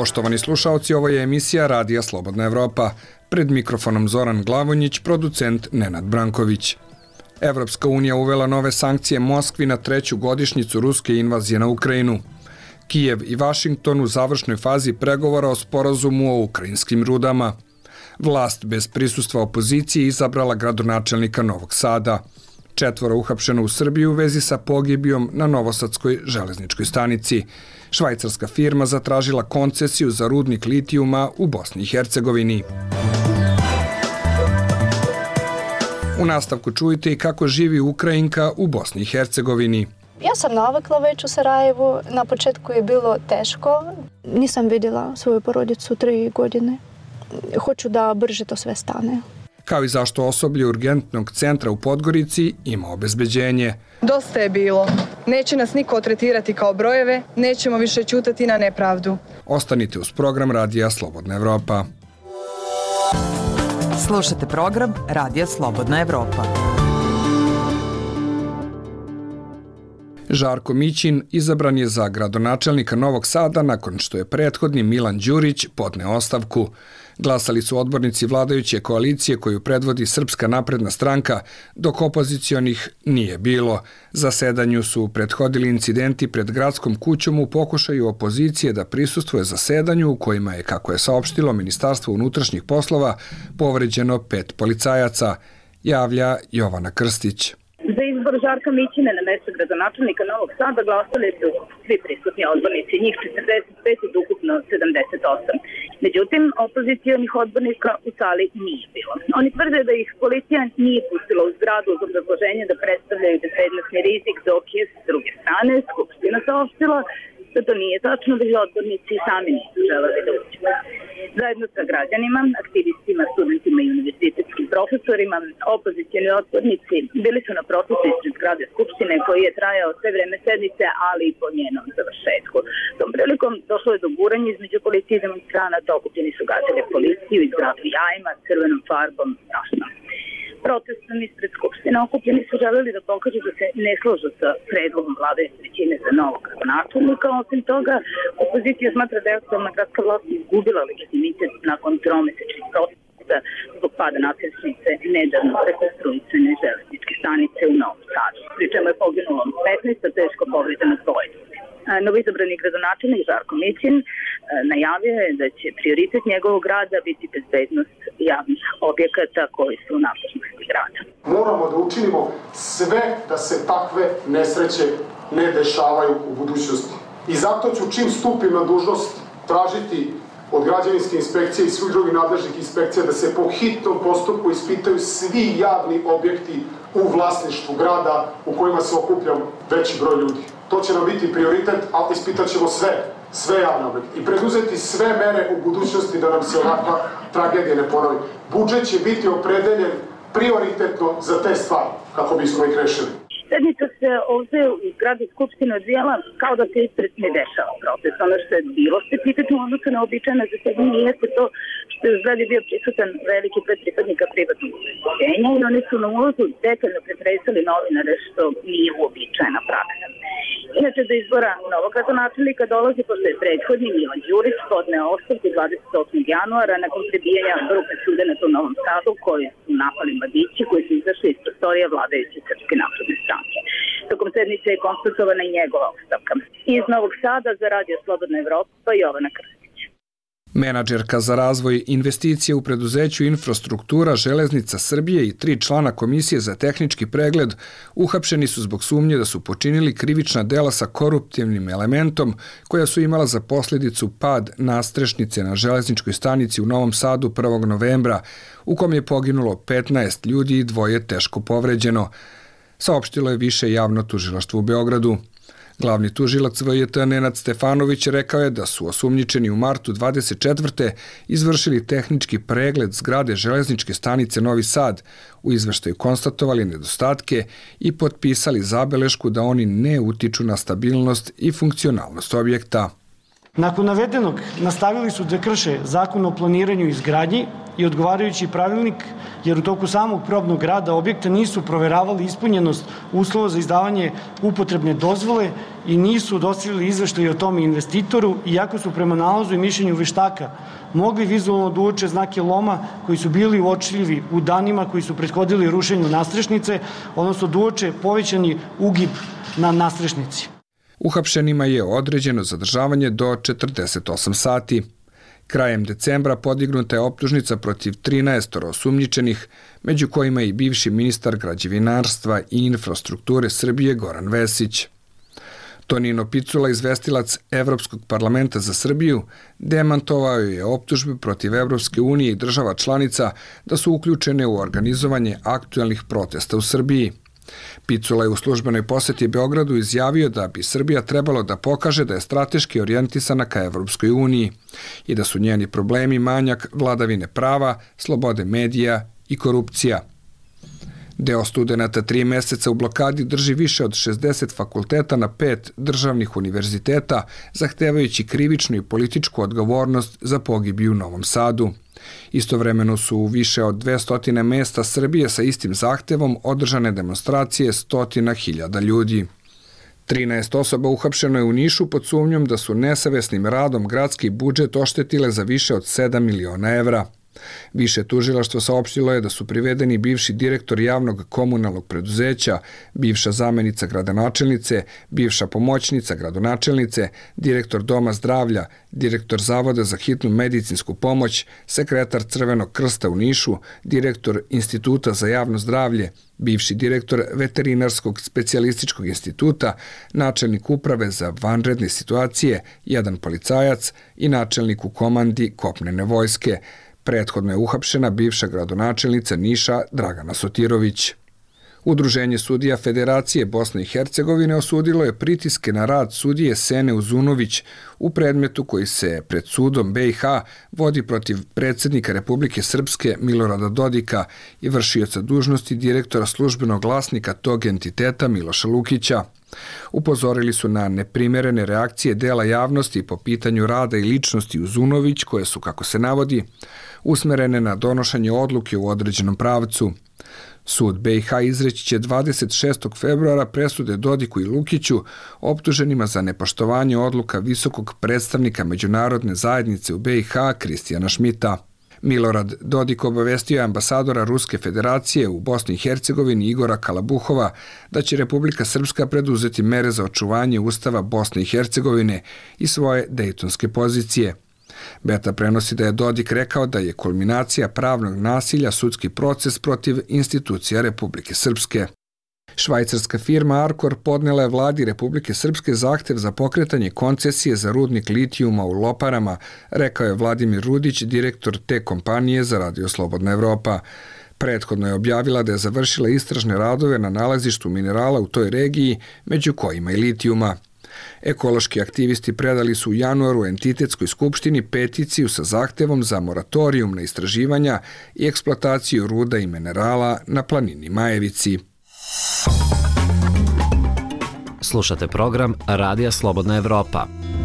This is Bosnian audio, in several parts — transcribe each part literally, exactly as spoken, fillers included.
Poštovani slušaoci, ovo je emisija Radija Slobodna Evropa. Pred mikrofonom Zoran Glavonjić, producent Nenad Branković. Evropska unija uvela nove sankcije Moskvi na treću godišnjicu ruske invazije na Ukrajinu. Kijev i Vašington u završnoj fazi pregovora o sporazumu o ukrajinskim rudama. Vlast bez prisustva opozicije izabrala gradonačelnika Novog Sada. Četvoro uhapšeno u Srbiji u vezi sa pogibijom na Novosadskoj železničkoj stanici. Švajcarska firma zatražila koncesiju za rudnik litijuma u Bosni i Hercegovini. U nastavku čujte i kako živi Ukrajinka u Bosni i Hercegovini. Ja sam navikla već u Sarajevu. Na početku je bilo teško. Nisam vidjela svoju porodicu tri godine. Hoću da brže to sve stane. Kao i zašto osoblje urgentnog centra u Podgorici ima obezbeđenje. Dosta je bilo. Neće nas niko tretirati kao brojeve, nećemo više ćutati na nepravdu. Ostanite uz program Radija Slobodna Evropa. Slušate program Radija Slobodna Evropa. Žarko Mićin izabran je za gradonačelnika Novog Sada nakon što je prethodni Milan Đurić podneo ostavku. Glasali su odbornici vladajuće koalicije koju predvodi Srpska napredna stranka, dok opozicionih nije bilo. Zasedanju su prethodili incidenti pred gradskom kućom u pokušaju opozicije da prisustvuje zasedanju u kojima je, kako je saopštilo Ministarstvo unutrašnjih poslova, povređeno pet policajaca, javlja Jovana Krstić. Za izbor Žarka Mićina na mesto gradonačelnika Novog Sada glasali su svi prisutni odbornici, njih četrdeset pet od ukupno sedamdeset osam. Međutim, opozicijonih odbornika u sali nije bilo. Oni tvrde da ih policija nije pustila u zgradu uz obrazloženje da predstavljaju bezbednosni rizik, dok je s druge strane Skupština saopštila da to nije tačno, da je odbornici sami nisu želeli da uđu. Zajedno sa građanima, aktivistima, studentima i univerzitetskim profesorima, opozicijni odbornici bili su na protestu ispred zgrade Skupštine koji je trajao sve vreme sednice, ali i po njenom završetku. Tom prilikom došlo je do buranja između policije i demonstranata, okupljeni su gađali policiju i zgradu jajima, crvenom farbom, strašno. Protestom ispred Skupštine okupljeni su želeli da pokažu da se ne složu sa predlogom vladajuće većine za novog gradonačelnika. Osim toga, opozicija smatra da je aktualna gradska vlast izgubila legitimitet nakon tromesečnih protesta zbog pada nasilnice nedavno rekonstruisane železničke stanice u Novom Sadu, pri čemu je poginulo petnaest, a teško povređeno dvoje ljudi. Novoizabrani gradonačelnik Žarko Mićin najavio je da će prioritet njegovog rada biti bezbednost javnih objekata koji su u nadležnosti grada. Moramo da učinimo sve da se takve nesreće ne dešavaju u budućnosti. I zato ću čim stupim na dužnost tražiti od građevinske inspekcije i svih drugih nadležnih inspekcija da se po hitnom postupku ispitaju svi javni objekti u vlasništvu grada u kojima se okuplja veći broj ljudi. To će nam biti prioritet, ali ispitat ćemo sve, sve javne objekte i preduzeti sve mere u budućnosti da nam se ovakva tragedija ne ponovi. Budžet će biti opredeljen prioritetno za te stvari, kako bismo ih rešili. Sednica se ovdje u zgradi Skupštine odvijela kao da se ispred ne dešava protest. Ono što je bilo specifično odnosno na običajna zasedanja jeste to što je u zgradi bio prisutan veliki broj pripadnika privatnog obezbeđenja i oni su na ulazu detaljno pretresali novinare, što nije uobičajena praksa. Inače, do izbora novog gradonačelnika dolazi pošto je prethodni Milan Đurić podneo ostavku dvadeset osmog januara nakon prebijanja grupe studenata u Novom Sadu koji su napali mladići koji su izašli iz prostorija vladajuće Srpske napredne stranke. Tokom sednice je konstatovana i njegova ostavka. Iz Novog Sada za Radio Slobodna Evropa, Jovana Krstić. Menadžerka za razvoj investicije u preduzeću Infrastruktura Železnica Srbije i tri člana Komisije za tehnički pregled uhapšeni su zbog sumnje da su počinili krivična dela sa koruptivnim elementom koja su imala za posljedicu pad nastrešnice na železničkoj stanici u Novom Sadu prvog novembra, u kom je poginulo petnaest ljudi i dvoje teško povređeno, saopštilo je Više javno tužilaštvo u Beogradu. Glavni tužilac V J T Nenad Stefanović rekao je da su osumnjičeni u martu dvadeset četvrte izvršili tehnički pregled zgrade železničke stanice Novi Sad, u izveštaju konstatovali nedostatke i potpisali zabelešku da oni ne utiču na stabilnost i funkcionalnost objekta. Nakon navedenog nastavili su da krše Zakon o planiranju i izgradnji i odgovarajući pravilnik, jer u toku samog probnog rada objekta nisu proveravali ispunjenost uslova za izdavanje upotrebne dozvole i nisu dostavili izveštaj o tome investitoru, iako su prema nalazu i mišljenju veštaka mogli vizualno da uoče znake loma koji su bili uočljivi u danima koji su prethodili rušenju nastrešnice, odnosno da uoče povećani ugib na nastrešnici. Uhapšenima je određeno zadržavanje do četrdeset osam sati. Krajem decembra podignuta je optužnica protiv trinaest osumnjičenih, među kojima i bivši ministar građevinarstva i infrastrukture Srbije Goran Vesić. Tonino Picula, izvestilac Evropskog parlamenta za Srbiju, demantovao je optužbe protiv Evropske unije i država članica da su uključene u organizovanje aktuelnih protesta u Srbiji. Picula je u službenoj poseti Beogradu izjavio da bi Srbija trebalo da pokaže da je strateški orijentisana ka Evropskoj uniji i da su njeni problemi manjak vladavine prava, slobode medija i korupcija. Deo studenata tri meseca u blokadi drži više od šezdeset fakulteta na pet državnih univerziteta, zahtevajući krivičnu i političku odgovornost za pogibiju u Novom Sadu. Istovremeno su u više od dvesta mesta Srbije sa istim zahtevom održane demonstracije stotina hiljada ljudi. trinaest osoba uhapšeno je u Nišu pod sumnjom da su nesavesnim radom gradski budžet oštetile za više od sedam miliona evra. Više tužilaštvo saopštilo je da su privedeni bivši direktor javnog komunalnog preduzeća, bivša zamenica gradonačelnice, bivša pomoćnica gradonačelnice, direktor Doma zdravlja, direktor Zavoda za hitnu medicinsku pomoć, sekretar Crvenog krsta u Nišu, direktor Instituta za javno zdravlje, bivši direktor Veterinarskog specijalističkog instituta, načelnik uprave za vanredne situacije, jedan policajac i načelnik u komandi kopnene vojske. Prethodno je uhapšena bivša gradonačelnica Niša Dragana Sotirović. Udruženje sudija Federacije Bosne i Hercegovine osudilo je pritiske na rad sudije Sene Uzunović u predmetu koji se pred sudom B i H vodi protiv predsjednika Republike Srpske Milorada Dodika i vršioca dužnosti direktora službenog glasnika tog entiteta Miloša Lukića. Upozorili su na neprimerene reakcije dela javnosti po pitanju rada i ličnosti Uzunović, koje su, kako se navodi, usmerene na donošenje odluke u određenom pravcu. Sud B i H izreći će dvadeset šestog februara presude Dodiku i Lukiću, optuženima za nepoštovanje odluka visokog predstavnika međunarodne zajednice u B i H Kristijana Šmita. Milorad Dodik obavestio je ambasadora Ruske federacije u Bosni i Hercegovini Igora Kalabuhova da će Republika Srpska preduzeti mere za očuvanje Ustava Bosne i Hercegovine i svoje dejtonske pozicije. Beta prenosi da je Dodik rekao da je kulminacija pravnog nasilja sudski proces protiv institucija Republike Srpske. Švajcarska firma Arkor podnela je vladi Republike Srpske zahtev za pokretanje koncesije za rudnik litijuma u Loparama, rekao je Vladimir Rudić, direktor te kompanije za Radio Slobodna Evropa. Prethodno je objavila da je završila istražne radove na nalazištu minerala u toj regiji, među kojima i litijuma. Ekološki aktivisti predali su u januaru entitetskoj skupštini peticiju sa zahtevom za moratorijum na istraživanja i eksploataciju ruda i minerala na planini Majevici. Slušate program Radija Slobodna Evropa.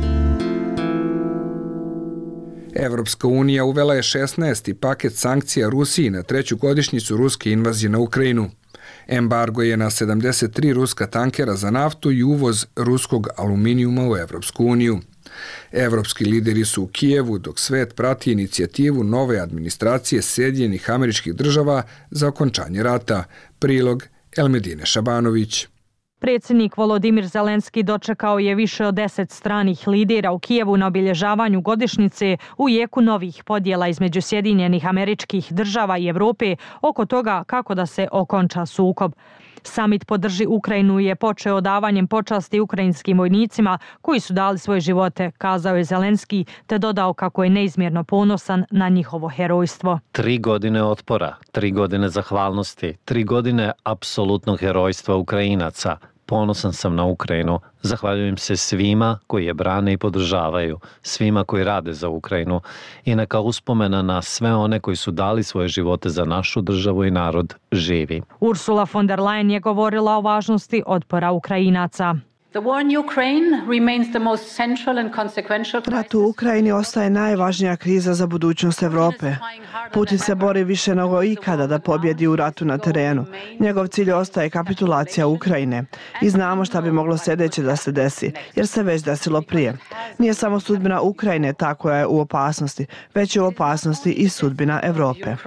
Evropska unija uvela je šesnaesti paket sankcija Rusiji na treću godišnjicu ruske invazije na Ukrajinu. Embargo je na sedamdeset tri ruska tankera za naftu i uvoz ruskog aluminijuma u Evropsku uniju. Evropski lideri su u Kijevu, dok svet prati inicijativu nove administracije Sjedinjenih Američkih Država za okončanje rata. Prilog Elmedine Šabanović. Predsjednik Volodimir Zelenski dočekao je više od deset stranih lidera u Kijevu na obilježavanju godišnjice u jeku novih podjela između Sjedinjenih Američkih Država i Evrope oko toga kako da se okonča sukob. Samit Podrži Ukrajinu je počeo davanjem počasti ukrajinskim vojnicima koji su dali svoje živote, kazao je Zelenski, te dodao kako je neizmjerno ponosan na njihovo herojstvo. Tri godine otpora, tri godine zahvalnosti, tri godine apsolutnog herojstva Ukrajinaca. Ponosan sam na Ukrajinu. Zahvaljujem se svima koji je brane i podržavaju, svima koji rade za Ukrajinu i neka uspomena na sve one koji su dali svoje živote za našu državu i narod živi. Ursula von der Leyen je govorila o važnosti otpora Ukrajinaca. Rat u Ukrajini ostaje najvažnija kriza za budućnost Evrope. Putin se bori više nego ikada da pobjedi u ratu na terenu. Njegov cilj ostaje kapitulacija Ukrajine. I znamo šta bi moglo sljedeće da se desi, jer se već desilo prije. Nije samo sudbina Ukrajine ta koja je u opasnosti, već je u opasnosti i sudbina Evrope.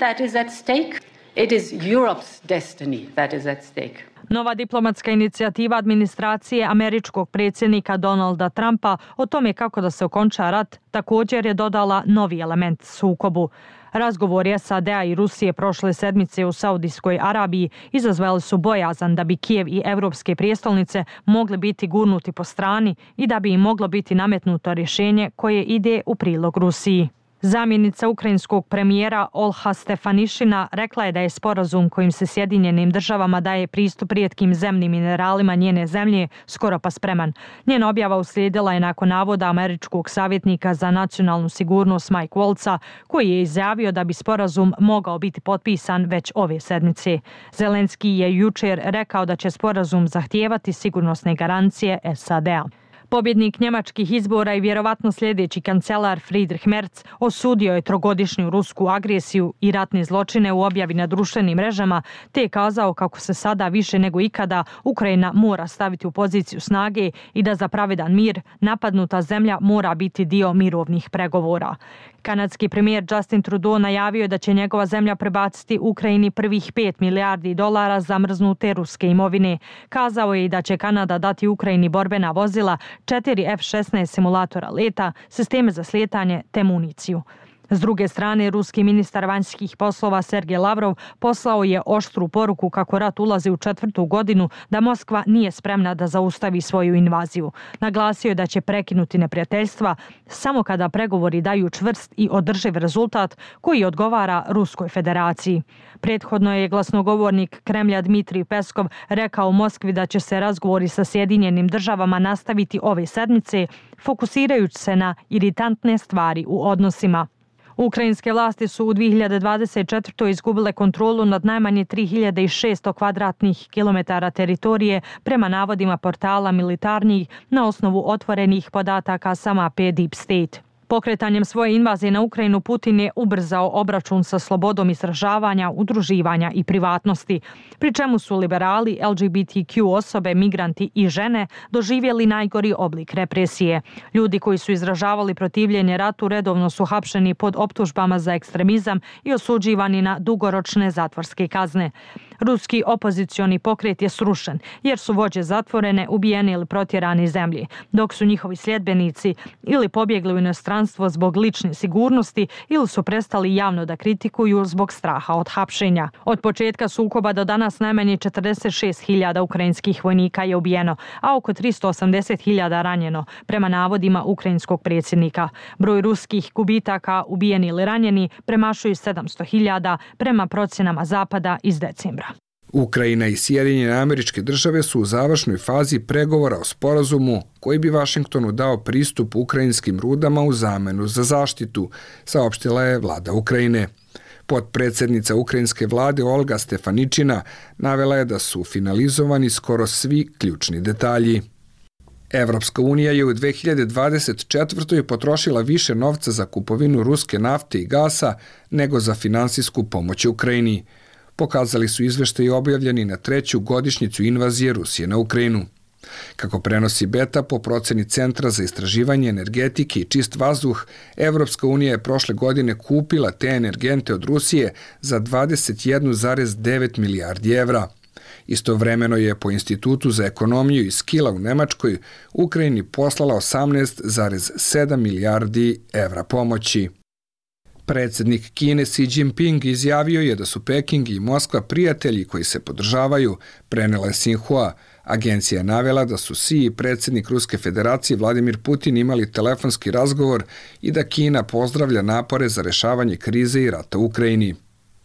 It is Europe's destiny that is at stake. Nova diplomatska inicijativa administracije američkog predsjednika Donalda Trumpa o tome kako da se okonča rat također je dodala novi element sukobu. Razgovori S A D-a i Rusije prošle sedmice u Saudijskoj Arabiji izazvali su bojazan da bi Kijev i evropske prijestolnice mogli biti gurnuti po strani i da bi im moglo biti nametnuto rješenje koje ide u prilog Rusiji. Zamjenica ukrajinskog premijera Olha Stefanišina rekla je da je sporazum kojim se Sjedinjenim državama daje pristup rijetkim zemnim mineralima njene zemlje skoro pa spreman. Njena objava uslijedila je nakon navoda američkog savjetnika za nacionalnu sigurnost Mike Waltza, koji je izjavio da bi sporazum mogao biti potpisan već ove sedmice. Zelenski je jučer rekao da će sporazum zahtijevati sigurnosne garancije S A D-a. Pobjednik njemačkih izbora i vjerovatno sljedeći kancelar Friedrich Merz osudio je trogodišnju rusku agresiju i ratne zločine u objavi na društvenim mrežama, te je kazao kako se sada više nego ikada Ukrajina mora staviti u poziciju snage i da za pravedan mir napadnuta zemlja mora biti dio mirovnih pregovora. Kanadski premijer Justin Trudeau najavio je da će njegova zemlja prebaciti Ukrajini prvih pet milijardi dolara zamrznute ruske imovine. Kazao je i da će Kanada dati Ukrajini borbena vozila, četiri F šesnaest simulatora leta, sisteme za slijetanje te municiju. S druge strane, ruski ministar vanjskih poslova Sergej Lavrov poslao je oštru poruku kako rat ulazi u četvrtu godinu, da Moskva nije spremna da zaustavi svoju invaziju. Naglasio je da će prekinuti neprijateljstva samo kada pregovori daju čvrst i održiv rezultat koji odgovara Ruskoj federaciji. Prethodno je glasnogovornik Kremlja Dmitrij Peskov rekao u Moskvi da će se razgovori sa Sjedinjenim državama nastaviti ove sedmice, fokusirajući se na iritantne stvari u odnosima. Ukrajinske vlasti su u dvije hiljade dvadeset četvrtoj izgubile kontrolu nad najmanje tri hiljade šesto kvadratnih kilometara teritorije prema navodima portala Militarnijih na osnovu otvorenih podataka sa mape Deep State. Pokretanjem svoje invazije na Ukrajinu Putin je ubrzao obračun sa slobodom izražavanja, udruživanja i privatnosti, pri čemu su liberali, L G B T Q osobe, migranti i žene doživjeli najgori oblik represije. Ljudi koji su izražavali protivljenje ratu redovno su hapšeni pod optužbama za ekstremizam i osuđivani na dugoročne zatvorske kazne. Ruski opozicioni pokret je srušen jer su vođe zatvorene, ubijeni ili protjerani iz zemlje, dok su njihovi sljedbenici ili pobjegli u inostranstvo zbog lične sigurnosti ili su prestali javno da kritikuju zbog straha od hapšenja. Od početka sukoba do danas najmanje četrdeset šest hiljada ukrajinskih vojnika je ubijeno, a oko tristo osamdeset hiljada ranjeno, prema navodima ukrajinskog predsjednika. Broj ruskih gubitaka, ubijeni ili ranjeni, premašuju sedamsto hiljada prema procjenama Zapada iz decembra. Ukrajina i Sjedinjene Američke Države su u završnoj fazi pregovora o sporazumu koji bi Vašingtonu dao pristup ukrajinskim rudama u zamenu za zaštitu, saopštila je vlada Ukrajine. Potpredsjednica ukrajinske vlade Olga Stefaničina navela je da su finalizovani skoro svi ključni detalji. Evropska unija je u dvije hiljade dvadeset četvrtoj potrošila više novca za kupovinu ruske nafte i gasa nego za finansijsku pomoć Ukrajini. Pokazali su izveštaji objavljeni na treću godišnjicu invazije Rusije na Ukrajinu. Kako prenosi Beta, po proceni Centra za istraživanje energetike i čist vazduh, Evropska unija je prošle godine kupila te energente od Rusije za dvadeset jedan zarez devet milijardi evra. Istovremeno je po Institutu za ekonomiju iz Kila u Nemačkoj Ukrajini poslala osamnaest zarez sedam milijardi evra pomoći. Predsjednik Kine Xi Jinping izjavio je da su Peking i Moskva prijatelji koji se podržavaju, prenela je Xinhua. Agencija je navela da su Xi i predsjednik Ruske federacije Vladimir Putin imali telefonski razgovor i da Kina pozdravlja napore za rešavanje krize i rata u Ukrajini.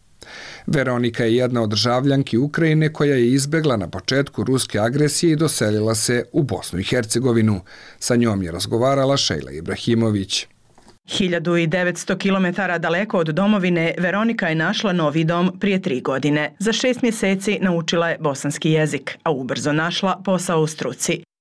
Veronika je jedna od državljanki Ukrajine koja je izbegla na početku ruske agresije i doselila se u Bosnu i Hercegovinu. Sa njom je razgovarala Šejla Ibrahimović. hiljadu devetsto kilometara daleko od domovine, Veronika je našla novi dom prije tri godine. Za šest mjeseci naučila je bosanski jezik, a ubrzo našla posao u struci.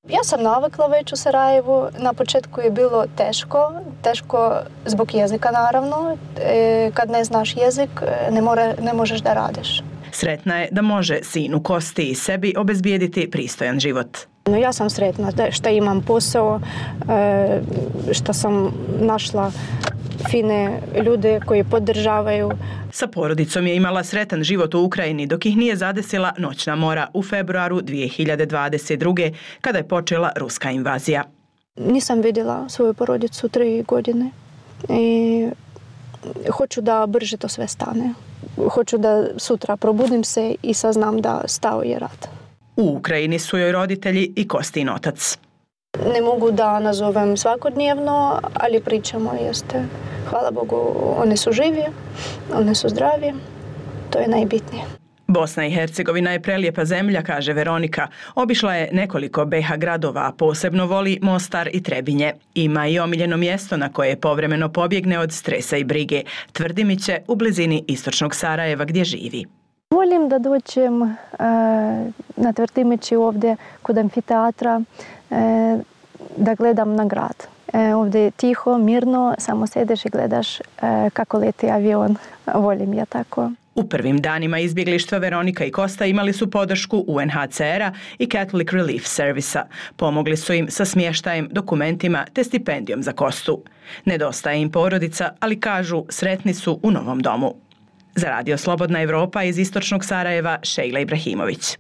Ja sam navikla već u Sarajevu. Na početku je bilo teško, teško zbog jezika naravno. E, kad ne znaš jezik, ne, more, ne možeš da radiš. Sretna je da može sinu Kosti i sebi obezbijediti pristojan život. No, ja sam sretna što imam posao, što sam našla fine ljude koji podržavaju. Sa porodicom je imala sretan život u Ukrajini dok ih nije zadesila noćna mora u februaru dvije hiljade dvadeset druge. kada je počela ruska invazija. Nisam vidjela svoju porodicu tri godine i hoću da brže to sve stane. Hoću da sutra probudim se i saznam da stao je rat. U Ukrajini su joj roditelji i Kostin otac. Ne mogu da nazovem svakodnevno, ali pričamo jeste. Hvala Bogu, one su živi, one su zdravi. To je najbitnije. Bosna i Hercegovina je prelijepa zemlja, kaže Veronika. Obišla je nekoliko B iH gradova, a posebno voli Mostar i Trebinje. Ima i omiljeno mjesto na koje povremeno pobjegne od stresa i brige. Tvrdimiće u blizini istočnog Sarajeva gdje živi. Volim da dođem e, na Tvrdimići ovdje kod amfiteatra, e, da gledam na grad. E, ovdje je tiho, mirno, samo sedeš i gledaš e, kako leti avion. Volim ja tako. U prvim danima izbjeglištva Veronika i Kosta imali su podršku U N H C R-a i Catholic Relief Service-a. Pomogli su im sa smještajem, dokumentima te stipendijom za Kostu. Nedostaje im porodica, ali kažu sretni su u novom domu. Za Radio Slobodna Evropa iz istočnog Sarajeva, Šejla Ibrahimović.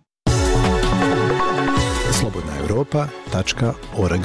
slobodna evropa tačka org.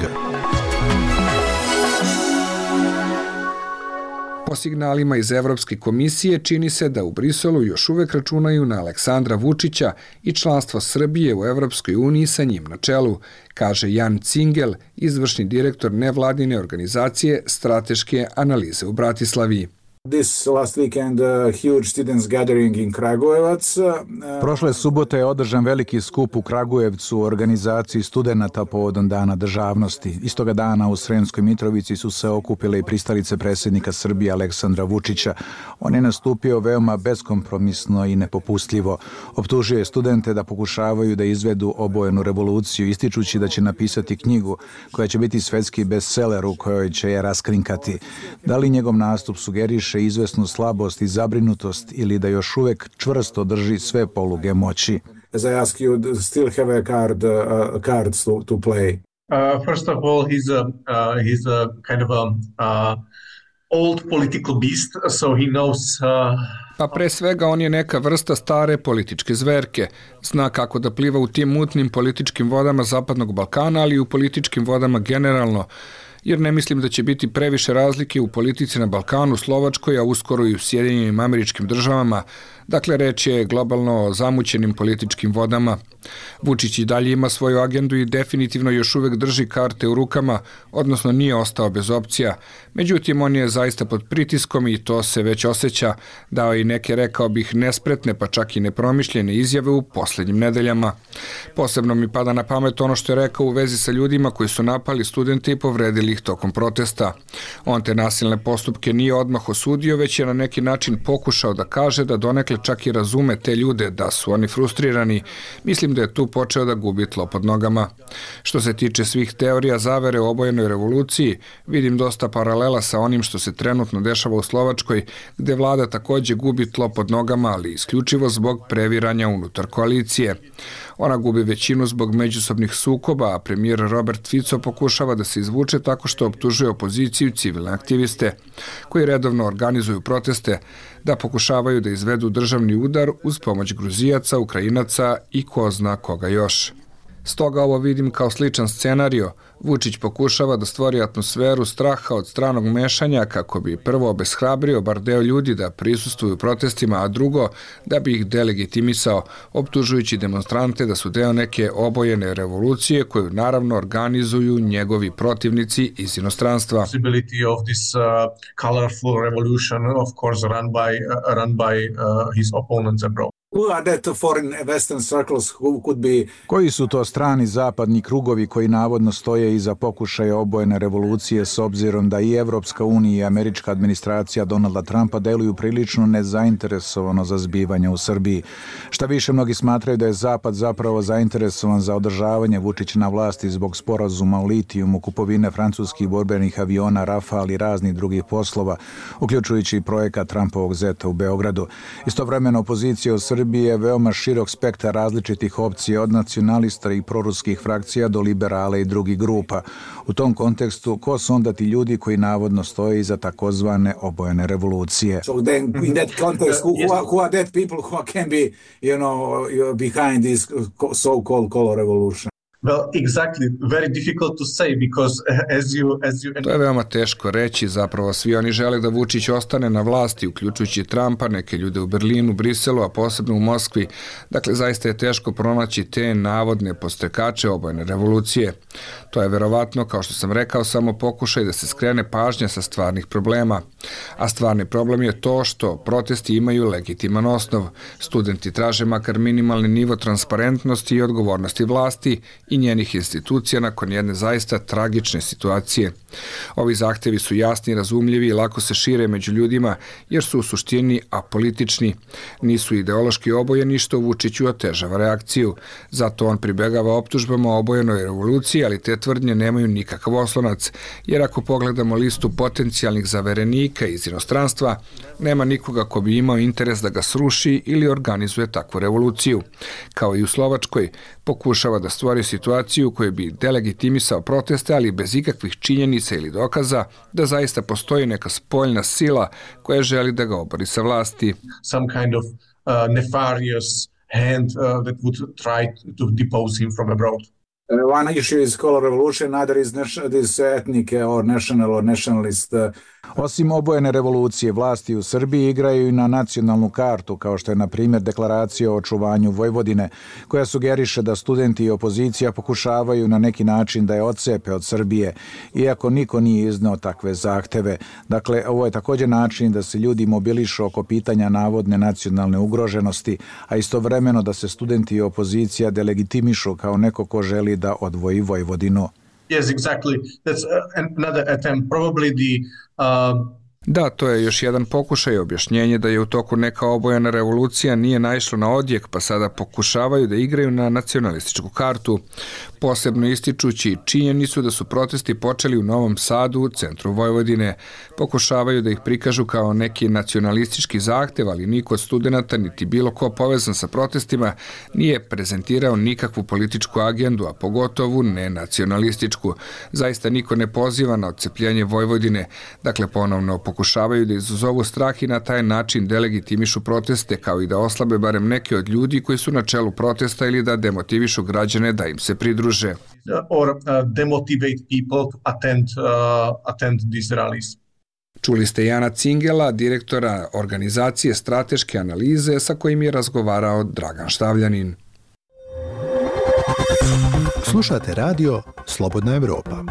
Po signalima iz Evropske komisije čini se da u Briselu još uvek računaju na Aleksandra Vučića i članstvo Srbije u Evropskoj uniji sa njim na čelu, kaže Jan Cingel, izvršni direktor nevladine organizacije Strateške analize u Bratislavi. This last weekend uh, huge students gathering in Kragujevac. Uh, Prošle subote je održan veliki skup u Kragujevcu u organizaciji studenata povodom Dana državnosti. Istoga dana u Sremskoj Mitrovici su se okupile i pristalice predsjednika Srbije Aleksandra Vučića. On je nastupio veoma beskompromisno i nepopustljivo. Optužio je studente da pokušavaju da izvedu obojenu revoluciju, ističući da će napisati knjigu koja će biti svetski bestseller u kojoj će je raskrinkati. Da li njegov nastup sugeriše izvesnu slabost i zabrinutost ili da još uvek čvrsto drži sve poluge moći? As I ask you, still have a card, uh, cards to, to play? Uh, first of all, he's a, uh, he's a kind of a uh, old political beast, so he knows... Uh... Pa pre svega on je neka vrsta stare političke zverke. Zna kako da pliva u tim mutnim političkim vodama Zapadnog Balkana, ali i u političkim vodama generalno, jer ne mislim da će biti previše razlike u politici na Balkanu, Slovačkoj, a uskoro i u Sjedinjenim Američkim Državama. Dakle, reč je globalno o zamućenim političkim vodama. Vučić i dalje ima svoju agendu i definitivno još uvek drži karte u rukama, odnosno nije ostao bez opcija. Međutim, on je zaista pod pritiskom i to se već osjeća, dao i neke, rekao bih, nespretne pa čak i nepromišljene izjave u posljednjim nedeljama. Posebno mi pada na pamet ono što je rekao u vezi sa ljudima koji su napali studente i povredili ih tokom protesta. On te nasilne postupke nije odmah osudio, već je na neki način pokušao da kaže da donekle čak i razume te ljude, da su oni frustrirani. Mislim da je tu počeo da gubi tlo pod nogama. Što se tiče svih teorija zavere o obojenoj revoluciji, vidim dosta paralela sa onim što se trenutno dešava u Slovačkoj, gde vlada takođe gubi tlo pod nogama, ali isključivo zbog previranja unutar koalicije. Ona gubi većinu zbog međusobnih sukoba, a premijer Robert Fico pokušava da se izvuče tako što optužuje opoziciju i civilne aktiviste, koji redovno organizuju proteste, da pokušavaju da izvedu državni udar uz pomoć Gruzijaca, Ukrajinaca i ko zna koga još. Stoga ovo vidim kao sličan scenario. Vučić pokušava da stvori atmosferu straha od stranog mešanja kako bi prvo obeshrabrio bar deo ljudi da prisustvuju protestima, a drugo da bi ih delegitimisao, optužujući demonstrante da su deo neke obojene revolucije koju naravno organizuju njegovi protivnici iz inostranstva. Possibility of this uh, colorful revolution, of course, run by uh, run by uh, his opponents abroad. Koji su to strani zapadni krugovi koji navodno stoje iza pokušaja obojene revolucije s obzirom da i Evropska unija i američka administracija Donalda Trumpa deluju prilično nezainteresovano za zbivanja u Srbiji? Šta više, mnogi smatraju da je Zapad zapravo zainteresovan za održavanje Vučića na vlasti zbog sporazuma o litijumu, kupovine francuskih borbenih aviona Rafale i raznih drugih poslova, uključujući i projekat Trumpovog zeta u Beogradu. Istovremeno opozicija u Srbiji je veoma širok spektar različitih opcija od nacionalista i proruskih frakcija do liberala i drugih grupa. U tom kontekstu, ko su onda ti ljudi koji navodno stoje iza takozvane obojene revolucije? So then in that context, who, who, are, who are that people who can be, you know, behind this so-called color revolution? Well, exactly. Very difficult to say because as you, as you... To je veoma teško reći, zapravo svi oni žele da Vučić ostane na vlasti, uključujući Trumpa, neke ljude u Berlinu, Briselu, a posebno u Moskvi. Dakle, zaista je teško pronaći te navodne podstrekače obojene revolucije. To je verovatno, kao što sam rekao, samo pokušaj da se skrene pažnja sa stvarnih problema. A stvarni problem je to što protesti imaju legitiman osnov. Studenti traže makar minimalni nivo transparentnosti i odgovornosti vlasti i njenih institucija nakon jedne zaista tragične situacije. Ovi zahtevi su jasni, razumljivi i lako se šire među ljudima jer su u suštini apolitični. Nisu ideološki obojeni što Vučiću otežava reakciju. Zato on pribegava optužbama o obojenoj revoluciji, ali te tvrdnje nemaju nikakav oslonac, jer ako pogledamo listu potencijalnih zaverenika iz inostranstva, nema nikoga ko bi imao interes da ga sruši ili organizuje takvu revoluciju. Kao i u Slovačkoj, pokušava da stvori situaciju koju bi delegitimisao proteste, ali bez ikakvih činjenica ili dokaza da zaista postoji neka spoljna sila koja želi da ga obori sa vlasti. Some kind of uh, nefarious hand uh, that would try to depose him from abroad. One issue is color revolution, another is this ethnic or national or nationalist. Osim obojene revolucije, vlasti u Srbiji igraju i na nacionalnu kartu, kao što je na primjer deklaracija o očuvanju Vojvodine, koja sugeriše da studenti i opozicija pokušavaju na neki način da je odcepe od Srbije, iako niko nije izneo takve zahteve. Dakle, ovo je također način da se ljudi mobilišu oko pitanja navodne nacionalne ugroženosti, a istovremeno da se studenti i opozicija delegitimišu kao neko ko želi da odvoji Vojvodinu. Yes, exactly. That's another attempt. Probably the uh... Da, to je još jedan pokušaj objašnjenje da je u toku neka obojena revolucija nije naišlo na odjek, pa sada pokušavaju da igraju na nacionalističku kartu, posebno ističući činjenicu da su protesti počeli u Novom Sadu, u centru Vojvodine. Pokušavaju da ih prikažu kao neki nacionalistički zahtev, ali niko od studenta, niti bilo ko povezan sa protestima, nije prezentirao nikakvu političku agendu, a pogotovo ne nacionalističku. Zaista niko ne poziva na odcepljenje Vojvodine, dakle ponovno pokušavaju da izazovu strah i na taj način delegitimišu proteste, kao i da oslabe barem neke od ljudi koji su na čelu protesta ili da demotivišu građane da im se pridruže. Or uh, demotivate people to attend, uh, attend these rallies. Čuli ste Jana Cingela, direktora organizacije strateške analize sa kojim je razgovarao Dragan Štavljanin. Slušate radio Slobodna Evropa.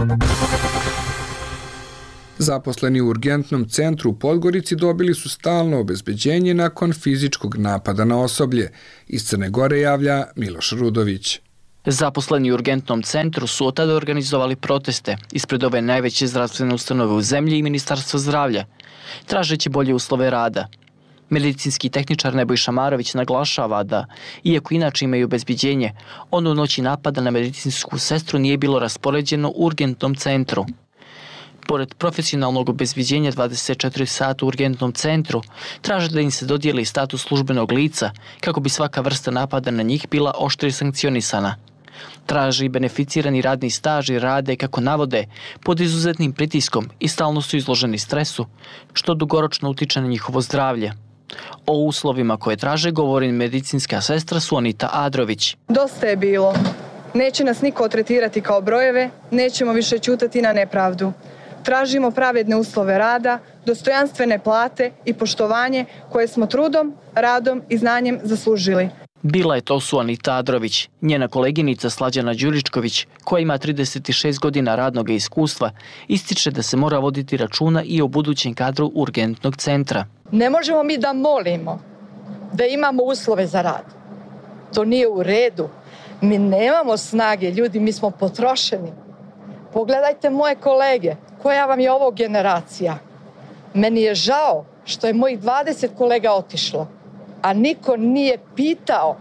Zaposleni u urgentnom centru u Podgorici dobili su stalno obezbeđenje nakon fizičkog napada na osoblje. Iz Crne Gore javlja Miloš Rudović. Zaposleni u urgentnom centru su od tada organizovali proteste ispred ove najveće zdravstvene ustanove u zemlji i Ministarstva zdravlja, tražeći bolje uslove rada. Medicinski tehničar Nebojša Marović naglašava da, iako inače imaju obezbeđenje, ono u noći napada na medicinsku sestru nije bilo raspoređeno u urgentnom centru. Pored profesionalnog obezbeđenja dvadeset četiri sata u urgentnom centru, traže da im se dodijeli status službenog lica kako bi svaka vrsta napada na njih bila oštrije sankcionisana. Traže i beneficirani radni staž i rade, kako navode, pod izuzetnim pritiskom i stalno su izloženi stresu, što dugoročno utiče na njihovo zdravlje. O uslovima koje traže govori medicinska sestra Suanita Adrović. Dosta je bilo. Neće nas niko tretirati kao brojeve, nećemo više ćutati na nepravdu. Tražimo pravedne uslove rada, dostojanstvene plate i poštovanje koje smo trudom, radom i znanjem zaslužili. Bila je to Suanita Adrović, njena koleginica Slađana Đuričković, koja ima trideset šest godina radnog iskustva, ističe da se mora voditi računa i o budućem kadru urgentnog centra. Ne možemo mi da molimo da imamo uslove za rad. To nije u redu. Mi nemamo snage, ljudi, mi smo potrošeni. Pogledajte moje kolege, koja vam je ovo generacija. Meni je žao što je mojih dvadeset kolega otišlo, a niko nije pitao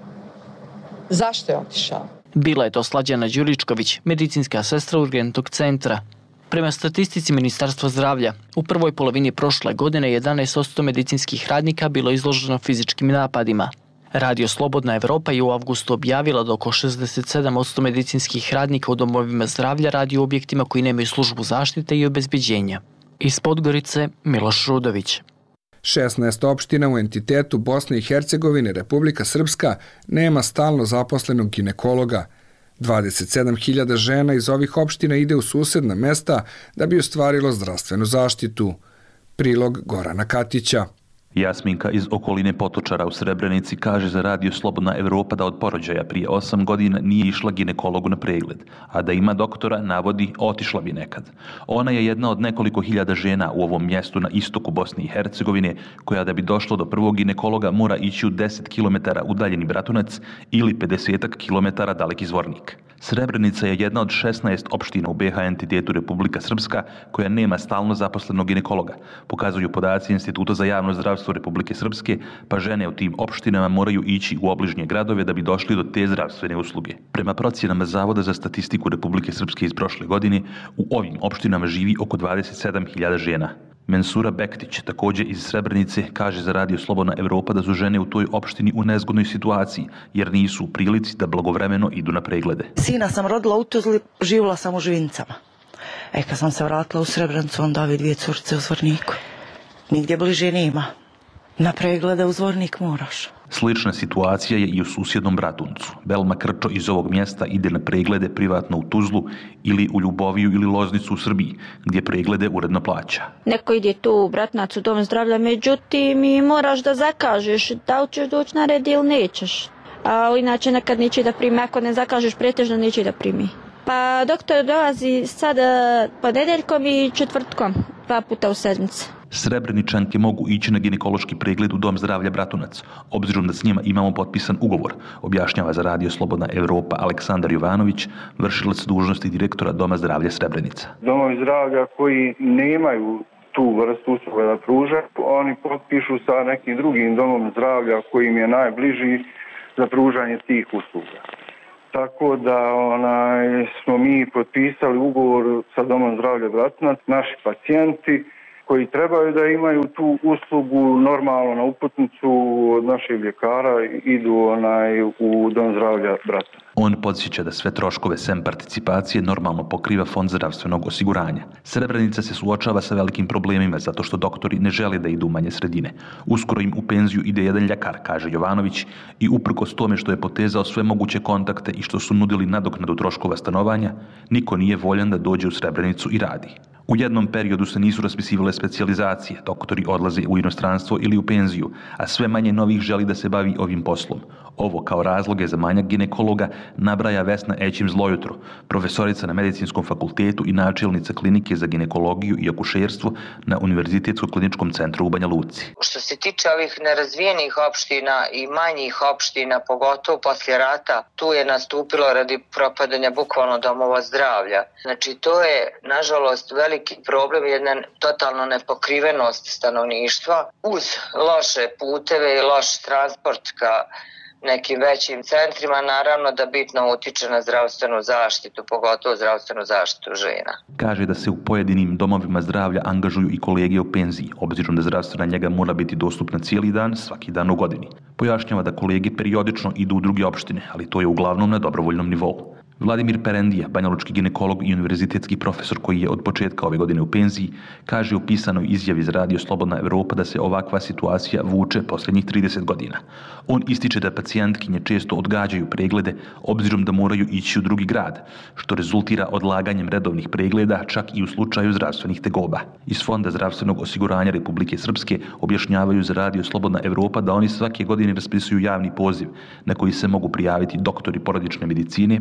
zašto je otišao. Bila je to Slađana Đuričković, medicinska sestra urgentnog centra. Prema statistici Ministarstva zdravlja, u prvoj polovini prošle godine jedanaest posto medicinskih radnika bilo izloženo fizičkim napadima. Radio Slobodna Evropa je u avgustu objavila da oko šezdeset sedam posto medicinskih radnika u domovima zdravlja radi u objektima koji nemaju službu zaštite i obezbeđenja. Iz Podgorice, Miloš Rudović. šesnaest opština u entitetu Bosne i Hercegovine, Republika Srpska, nema stalno zaposlenog ginekologa. dvadeset sedam hiljada žena iz ovih opština ide u susedna mesta da bi ostvarilo zdravstvenu zaštitu. Prilog Gorana Katića. Jasminka iz okoline Potočara u Srebrenici kaže za Radio Slobodna Evropa da od porođaja prije osam godina nije išla ginekologu na pregled, a da ima doktora, navodi, otišla bi nekad. Ona je jedna od nekoliko hiljada žena u ovom mjestu na istoku Bosne i Hercegovine, koja da bi došlo do prvog ginekologa mora ići u deset kilometara udaljeni Bratunac ili pedeset kilometara daleki Zvornik. Srebrenica je jedna od šesnaest opština u be ha entitetu Republika Srpska koja nema stalno zaposlenog ginekologa, pokazuju podaci Instituta za javno zdravstvo Republike Srpske, pa žene u tim opštinama moraju ići u obližnje gradove da bi došli do te zdravstvene usluge. Prema procjenama Zavoda za statistiku Republike Srpske iz prošle godine, u ovim opštinama živi oko dvadeset sedam hiljada žena. Mensura Bektić, također iz Srebrenice, kaže za Radio Slobodna Evropa da su žene u toj opštini u nezgodnoj situaciji, jer nisu u prilici da blagovremeno idu na preglede. Sina sam rodila u Tuzli, živjela sam u Živincama. E, kad sam se vratila u Srebrenicu, onda ove dvije curce u Zvorniku. Nigdje bliže nema. Na preglede u Zvornik moraš. Slična situacija je i u susjednom Bratuncu. Belma Krčo iz ovog mjesta ide na preglede privatno u Tuzlu ili u Ljuboviju ili Loznicu u Srbiji, gdje preglede uredno plaća. Neko ide tu u Bratunac u dom zdravlja, međutim i moraš da zakažeš da li ćeš doći na red ili nećeš. A inače nekad neće da primi, ako ne zakažeš pretežno neće da primi. Pa doktor dolazi sada ponedeljkom i četvrtkom, dva puta u sedmici. Srebreničanke mogu ići na ginekološki pregled u Dom zdravlja Bratunac, obzirom da s njima imamo potpisan ugovor, objašnjava za Radio Slobodna Evropa Aleksandar Jovanović, vršilac dužnosti direktora Doma zdravlja Srebrenica. Domovi zdravlja koji nemaju tu vrstu usluga da pruže, oni potpišu sa nekim drugim domom zdravlja koji im je najbliži za pružanje tih usluga. Tako da onaj, smo mi potpisali ugovor sa Domom zdravlja Bratunac, naši pacijenti koji trebaju da imaju tu uslugu normalno na uputnicu od naših ljekara idu onaj u Dom zdravlja Bratunac. On podsjeća da sve troškove sem participacije normalno pokriva Fond zdravstvenog osiguranja. Srebrenica se suočava sa velikim problemima zato što doktori ne žele da idu u manje sredine. Uskoro im u penziju ide jedan ljekar, kaže Jovanović, i uprkos tome što je potezao sve moguće kontakte i što su nudili nadoknadu troškova stanovanja, niko nije voljan da dođe u Srebrenicu i radi. U jednom periodu se nisu raspisivale specijalizacije, doktori odlaze u inostranstvo ili u penziju, a sve manje novih želi da se bavi ovim poslom. Ovo kao razloge za manjak ginekologa nabraja Vesna Ećim Zlojutro, profesorica na Medicinskom fakultetu i načelnica klinike za ginekologiju i akušerstvo na Univerzitetskom kliničkom centru u Banja Luci. Što se tiče ovih nerazvijenih opština i manjih opština, pogotovo poslije rata, tu je nastupilo radi propadanja bukvalno domova zdravlja. Znači to je, nažalost, veliki problem, jedna totalna nepokrivenost stanovništva uz loše puteve i loš transport ka nekim većim centrima, naravno da bitno utiče na zdravstvenu zaštitu, pogotovo zdravstvenu zaštitu žena. Kaže da se u pojedinim domovima zdravlja angažuju i kolege u penziji, obzirom da zdravstvena njega mora biti dostupna cijeli dan, svaki dan u godini. Pojašnjava da kolege periodično idu u druge opštine, ali to je uglavnom na dobrovoljnom nivou. Vladimir Perendija, banjalučki ginekolog i univerzitetski profesor koji je od početka ove godine u penziji, kaže u pisanoj izjavi za Radio Slobodna Evropa da se ovakva situacija vuče posljednjih trideset godina. On ističe da pacijentkinje često odgađaju preglede obzirom da moraju ići u drugi grad, što rezultira odlaganjem redovnih pregleda čak i u slučaju zdravstvenih tegoba. Iz Fonda zdravstvenog osiguranja Republike Srpske objašnjavaju za Radio Slobodna Evropa da oni svake godine raspisuju javni poziv na koji se mogu prijaviti doktori porodične medicine, pedijatri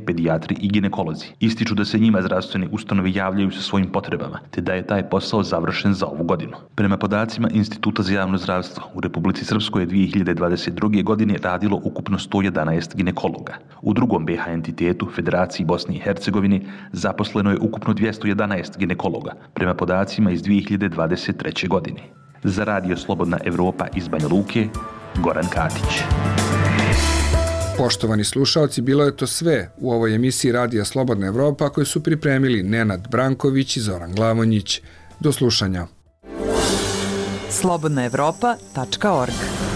pedijatri i ginekolozi. Ističu da se njima zdravstvene ustanove javljaju sa svojim potrebama, te da je taj posao završen za ovu godinu. Prema podacima Instituta za javno zdravstvo, u Republici Srpskoj je dvije hiljade dvadeset druge. godine radilo ukupno sto jedanaest ginekologa. U drugom B H entitetu, Federaciji Bosne i Hercegovine, zaposleno je ukupno dvjesto jedanaest ginekologa, prema podacima iz dvije hiljade dvadeset treće. godine. Za Radio Slobodna Evropa iz Banja Luke, Goran Katić. Poštovani slušalci, bilo je to sve u ovoj emisiji Radija Slobodna Evropa koju su pripremili Nenad Branković i Zoran Glavonjić. Do slušanja. slobodna evropa tačka org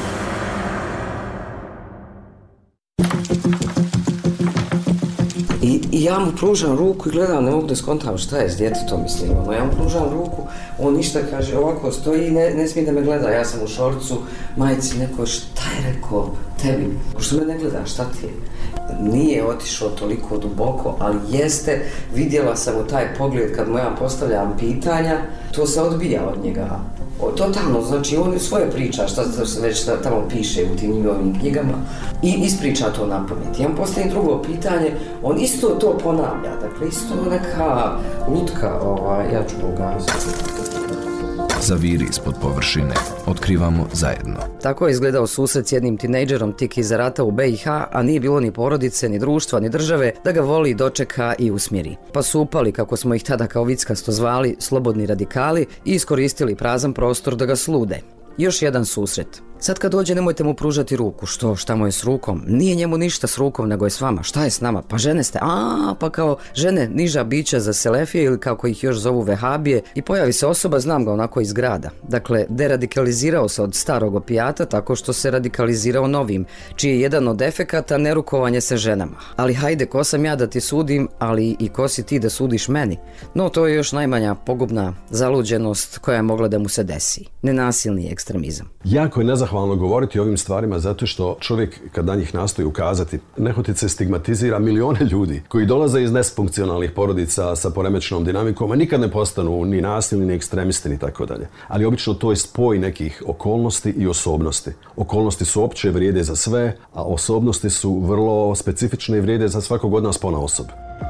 I, I ja mu pružam ruku i gledam, ne mogu da skontam šta je s djetetom, mislim, ono, ja mu pružam ruku, on ništa kaže, ovako stoji i ne, ne smije da me gleda, ja sam u šorcu, majici neko, šta je rekao tebi, što me ne gleda, šta ti je? Nije otišao toliko duboko, ali jeste, vidjela sam u taj pogled kad mu ja postavljam pitanja, to se odbija od njega. O, totalno, znači on svoje priča, šta se već tamo piše u tim njegovim knjigama i ispriča to na pamet. Ja mu postavim drugo pitanje, on isto to ponavlja, dakle isto neka lutka, ovaj, ja ću pogazati. Zaviri ispod površine. Otkrivamo zajedno. Tako je izgledao susret s jednim tinejdžerom tik iza rata u B i H, a nije bilo ni porodice, ni društva, ni države da ga voli, dočeka i usmjeri. Pa su upali, kako smo ih tada kao vickasto zvali, slobodni radikali i iskoristili prazan prostor da ga slude. Još jedan susret. Sad kad dođe nemojte mu pružati ruku. Što? Šta mu je s rukom? Nije njemu ništa s rukom, nego je s vama. Šta je s nama? Pa žene ste. A, pa kao žene niža bića za selefije ili kako ih još zovu vehabije i pojavi se osoba, znam ga onako iz grada. Dakle, deradikalizirao se od starog opijata tako što se radikalizirao novim, čiji je jedan od efekata nerukovanje se ženama. Ali hajde, ko sam ja da ti sudim, ali i ko si ti da sudiš meni? No, to je još najmanja pogubna zaluđenost koja je mogla da mu se desi. Nenasilni ekstremizam. Jako je nezahvalno govoriti o ovim stvarima zato što čovjek kad na njih nastoji ukazati nehotice stigmatizira milione ljudi koji dolaze iz nesfunkcionalnih porodica sa poremećenom dinamikom, a nikad ne postanu ni nasilni, ni ekstremisti, ni tako dalje. Ali obično to je spoj nekih okolnosti i osobnosti. Okolnosti su opće, vrijede za sve, a osobnosti su vrlo specifične i vrijede za svakog od nas ponaosob.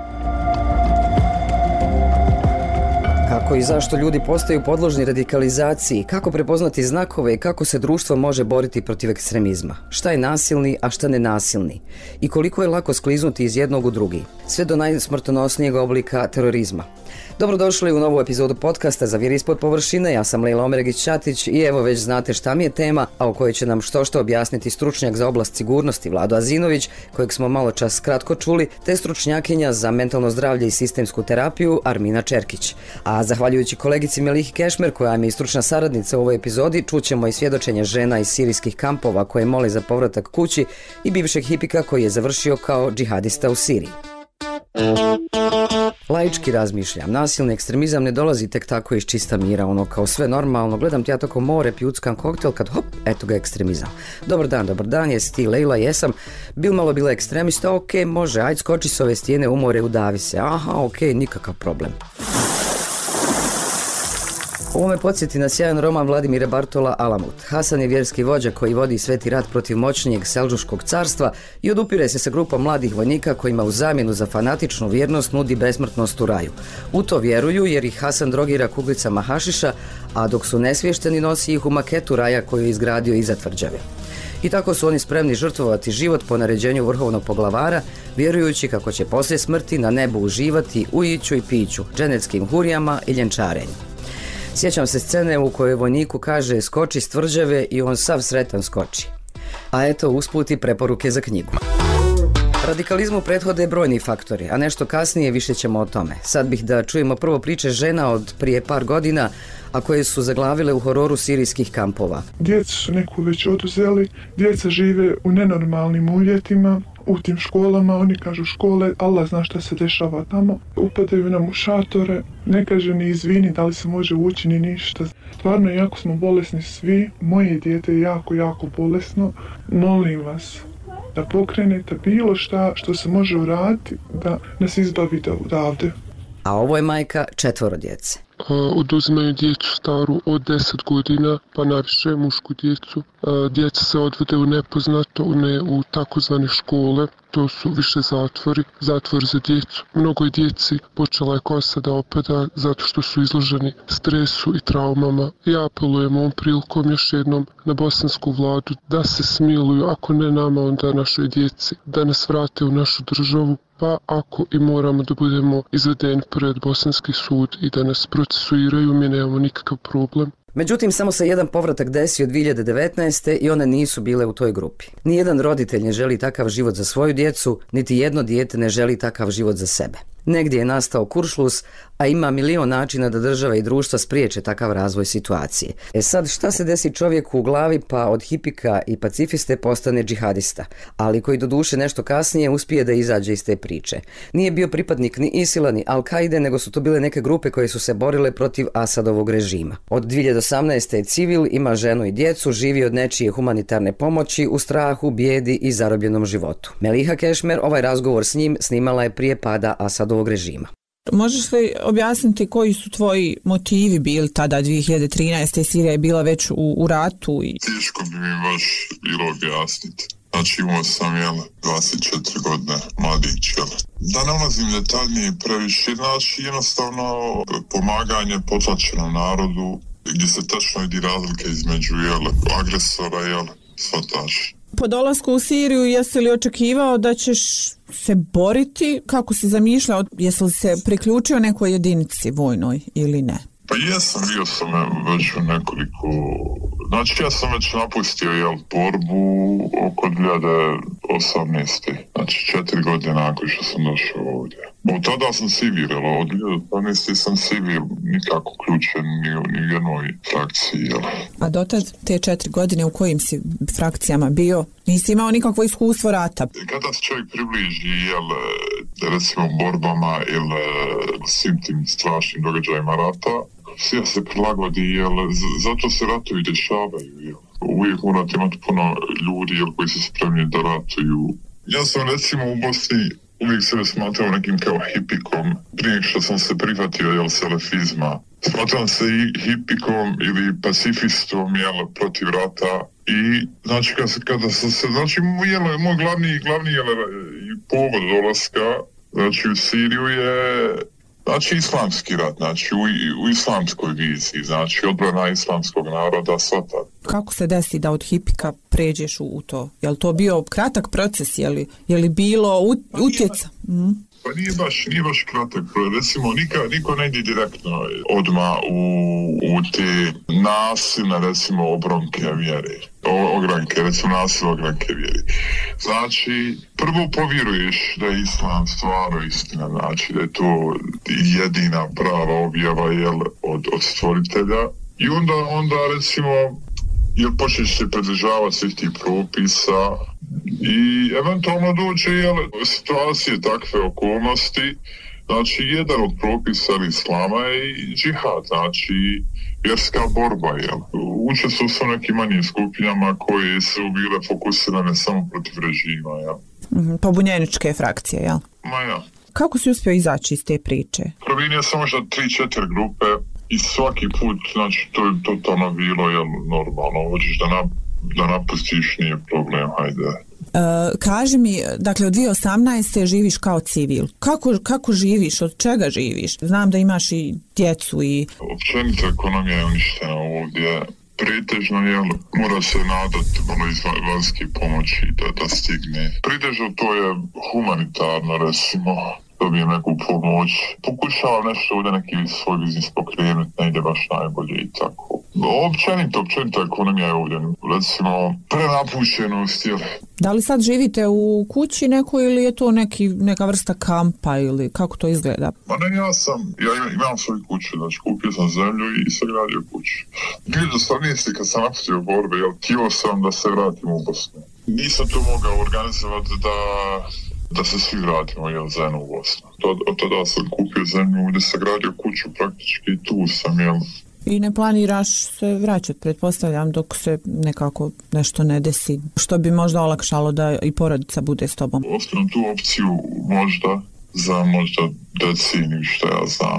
Kako i zašto ljudi postaju podložni radikalizaciji, kako prepoznati znakove i kako se društvo može boriti protiv ekstremizma. Šta je nasilni, a šta nenasilni? I koliko je lako skliznuti iz jednog u drugi, sve do najsmrtonosnijeg oblika terorizma. Dobrodošli u novu epizodu podcasta Zaviri ispod površine, ja sam Lejla Omeregić-Ćatić i evo već znate šta mi je tema, a o kojoj će nam što što objasniti stručnjak za oblast sigurnosti Vlado Azinović, kojeg smo malo čas kratko čuli, te stručnjakinja za mentalno zdravlje i sistemsku terapiju Armina Čerkić. A zahvaljujući kolegici Melihi Kešmer, koja mi je stručna saradnica u ovoj epizodi, čućemo i svjedočenje žena iz sirijskih kampova koje mole za povratak kući i bivšeg hipika koji je završio kao džihadista u Siriji. Laički razmišljam, nasilni ekstremizam ne dolazi tek tako iz čista mira, ono kao sve normalno, gledam ti ja tako more, pijuckam koktel, kad hop, eto ga ekstremizam. Dobar dan, dobar dan, jesi ti Lejla, jesam, bil malo bila ekstremista, ok, može, ajde skoči s ove stijene u more, udavi se, aha, ok, nikakav problem. Ovo me podsjeti na sjajan roman Vladimira Bartola Alamut. Hasan je vjerski vođa koji vodi sveti rat protiv moćnijeg Selđuškog carstva i odupire se sa grupom mladih vojnika kojima u zamjenu za fanatičnu vjernost nudi besmrtnost u raju. U to vjeruju jer ih Hasan drogira kuglicama hašiša, a dok su nesvješteni nosi ih u maketu raja koju je izgradio iza tvrđave. I tako su oni spremni žrtvovati život po naređenju vrhovnog poglavara, vjerujući kako će poslije smrti na nebu uživati u iću i piću, dženeckim hurijama i ljenčarenju. Sjećam se scene u kojoj vojniku kaže skoči s tvrđave i on sav sretan skoči. A eto usput i preporuke za knjigu. Radikalizmu prethode brojni faktori, a nešto kasnije više ćemo o tome. Sad bih da čujemo prvo priče žena od prije par godina, a koje su zaglavile u hororu sirijskih kampova. Djeca su neku već oduzeli, djeca žive u nenormalnim uvjetima, u tim školama, oni kažu škole, Allah zna šta se dešava tamo. Upadaju nam u šatore, ne kaže ni izvini da li se može ući ni ništa. Stvarno, jako smo bolesni svi, moje dijete je jako, jako bolesno. Molim vas da pokrenete bilo šta što se može uraditi da nas izbavite odavde. A ovo je majka četvoro djece. oduzimaju djecu staru od deset godina, pa najviše mušku djecu. Djeca se odvode u nepoznato, ne u takozvane škole, to su više zatvori, zatvor za djecu. Mnogo je djeci počela je kosa da opada zato što su izloženi stresu i traumama. Ja apelujem ovom prilikom još jednom na bosansku vladu da se smiluju, ako ne nama, onda našoj djeci, da nas vrate u našu državu, pa ako i moramo da budemo izvedeni pred bosanski sud i da nas procesuiraju, mi nemamo nikakav problem. Međutim, samo se jedan povratak desio dvije hiljade devetnaeste. i one nisu bile u toj grupi. Nijedan roditelj ne želi takav život za svoju djecu, niti jedno dijete ne želi takav život za sebe. Negdje je nastao kuršlus, a ima milion načina da država i društva spriječe takav razvoj situacije. E sad, šta se desi čovjeku u glavi pa od hipika i pacifiste postane džihadista, ali koji doduše nešto kasnije uspije da izađe iz te priče. Nije bio pripadnik ni Isila ni Al-Kaide, nego su to bile neke grupe koje su se borile protiv Asadovog režima. Od dvije hiljade osamnaeste. je civil, ima ženu i djecu, živi od nečije humanitarne pomoći u strahu, bijedi i zarobljenom životu. Meliha Kešmer ovaj razgovor s njim snimala je prije pada Asadovog režima. Možeš li objasniti koji su tvoji motivi bili tada dvije hiljade trinaeste. Sirija je bila već u, u ratu? I... Teško bi mi baš bilo objasniti. Znači imao sam jel, dvadeset četiri godine, mladić. Jel. Da ne ulazim detaljnije previše, znači jednostavno pomaganje potlačenom narodu gdje se tačno vidi razlike između jel, agresora i shvataša. Po dolasku u Siriju jesi li očekivao da ćeš se boriti? Kako si zamišljao? Jesi li se priključio nekoj jedinici vojnoj ili ne? Pa jesam, bio sam već u nekoliko... Znači ja sam već napustio jel, borbu oko dvije hiljade osamnaeste. Znači četiri godine nakon što sam došao ovdje. Od tada sam civil, od dvije hiljade osamnaeste. sam civil, nikako ključen ni u jednoj frakciji. Jel. A dotad te četiri godine u kojim si frakcijama bio? Nisi imao nikakvo iskustvo rata? Kada se čovjek približi, jel, recimo borbama ili svim tim strašnim događajima rata, sve se prilagodi, jel, zato se ratovi dešavaju, jel. Uvijek morate imati puno ljudi, jel, koji su spremni da ratuju. Ja sam recimo u Bosni uvijek sebe smatrao nekim kao hipikom, prije što sam se prihvatio, jel, selefizma. Smatram se i hipikom ili pacifistom, jel, protiv rata. I, znači, kada, kada sam se, znači, jel, moj glavni, glavni, jel, povod dolaska, znači, u Siriju je... Znači islamski rat, znači u, u islamskoj viziji, znači odbrana islamskog naroda, svata. Kako se desi da od hipika pređeš u, u to? Je li to bio kratak proces, je li, je li bilo ut, utjeca? Mm. Pa nije baš, nije baš kratak, recimo nika, niko ne ide direktno odmah u, u te nasilne, recimo, obronke vjere. O, ogranke, recimo nasilne ogranke vjere. Znači, prvo povjeruješ da je islam stvarno istina, znači da je to jedina prava objava jel, od, od stvoritelja. I onda, onda recimo, jel počneš se pridržavati svih tih propisa, i eventualno dođe jel, situacije, takve okolnosti, znači jedan od propisa islama je i džihad, znači vjerska borba. Jel. Učestvovao su nekim manjim skupinama koje su bile fokusirane samo protiv režima. Jel. Mm-hmm, pobunjeničke frakcije, jel? Ma ja. Kako si uspio izaći iz te priče? Provinio sam možda tri četiri grupe i svaki put, znači to je totalno bilo jel, normalno, hoćeš da na da napustiš, nije problem, hajde. Uh, kaži mi, dakle od dvije hiljade osamnaeste. živiš kao civil. Kako, kako živiš? Od čega živiš? Znam da imaš i djecu i... Općenito ekonomija je uništena ovdje. Pretežno, jel, mora se nadati malo iz vanjske pomoći da, da stigne. Pretežno to je humanitarno, recimo, dobijem neku pomoć. Pokušavam nešto ovdje neki svoj biznis pokrenuti, ne ide baš najbolje i tako. Općenito, općenito ekonomija je ovdje, recimo, prenapušenost, jel. Da li sad živite u kući nekoj ili je to neki, neka vrsta kampa ili kako to izgleda? Ma ne, ja sam, ja imam, imam svoju kuću, znači kupio sam zemlju i sagradio kuću. dvije hiljade osamnaeste. kad sam napustio borbe, jel, htio sam da se vratim u Bosnu. Nisam to mogao organizovati da... da se svi vratimo, jel, zajedno u Bosnu. Od tada sam kupio zemlju, gdje sam gradio kuću praktički i tu sam, jel. I ne planiraš se vraćati, pretpostavljam, dok se nekako nešto ne desi, što bi možda olakšalo da i porodica bude s tobom? Ostavim tu opciju možda, za možda deceniju, što ja znam.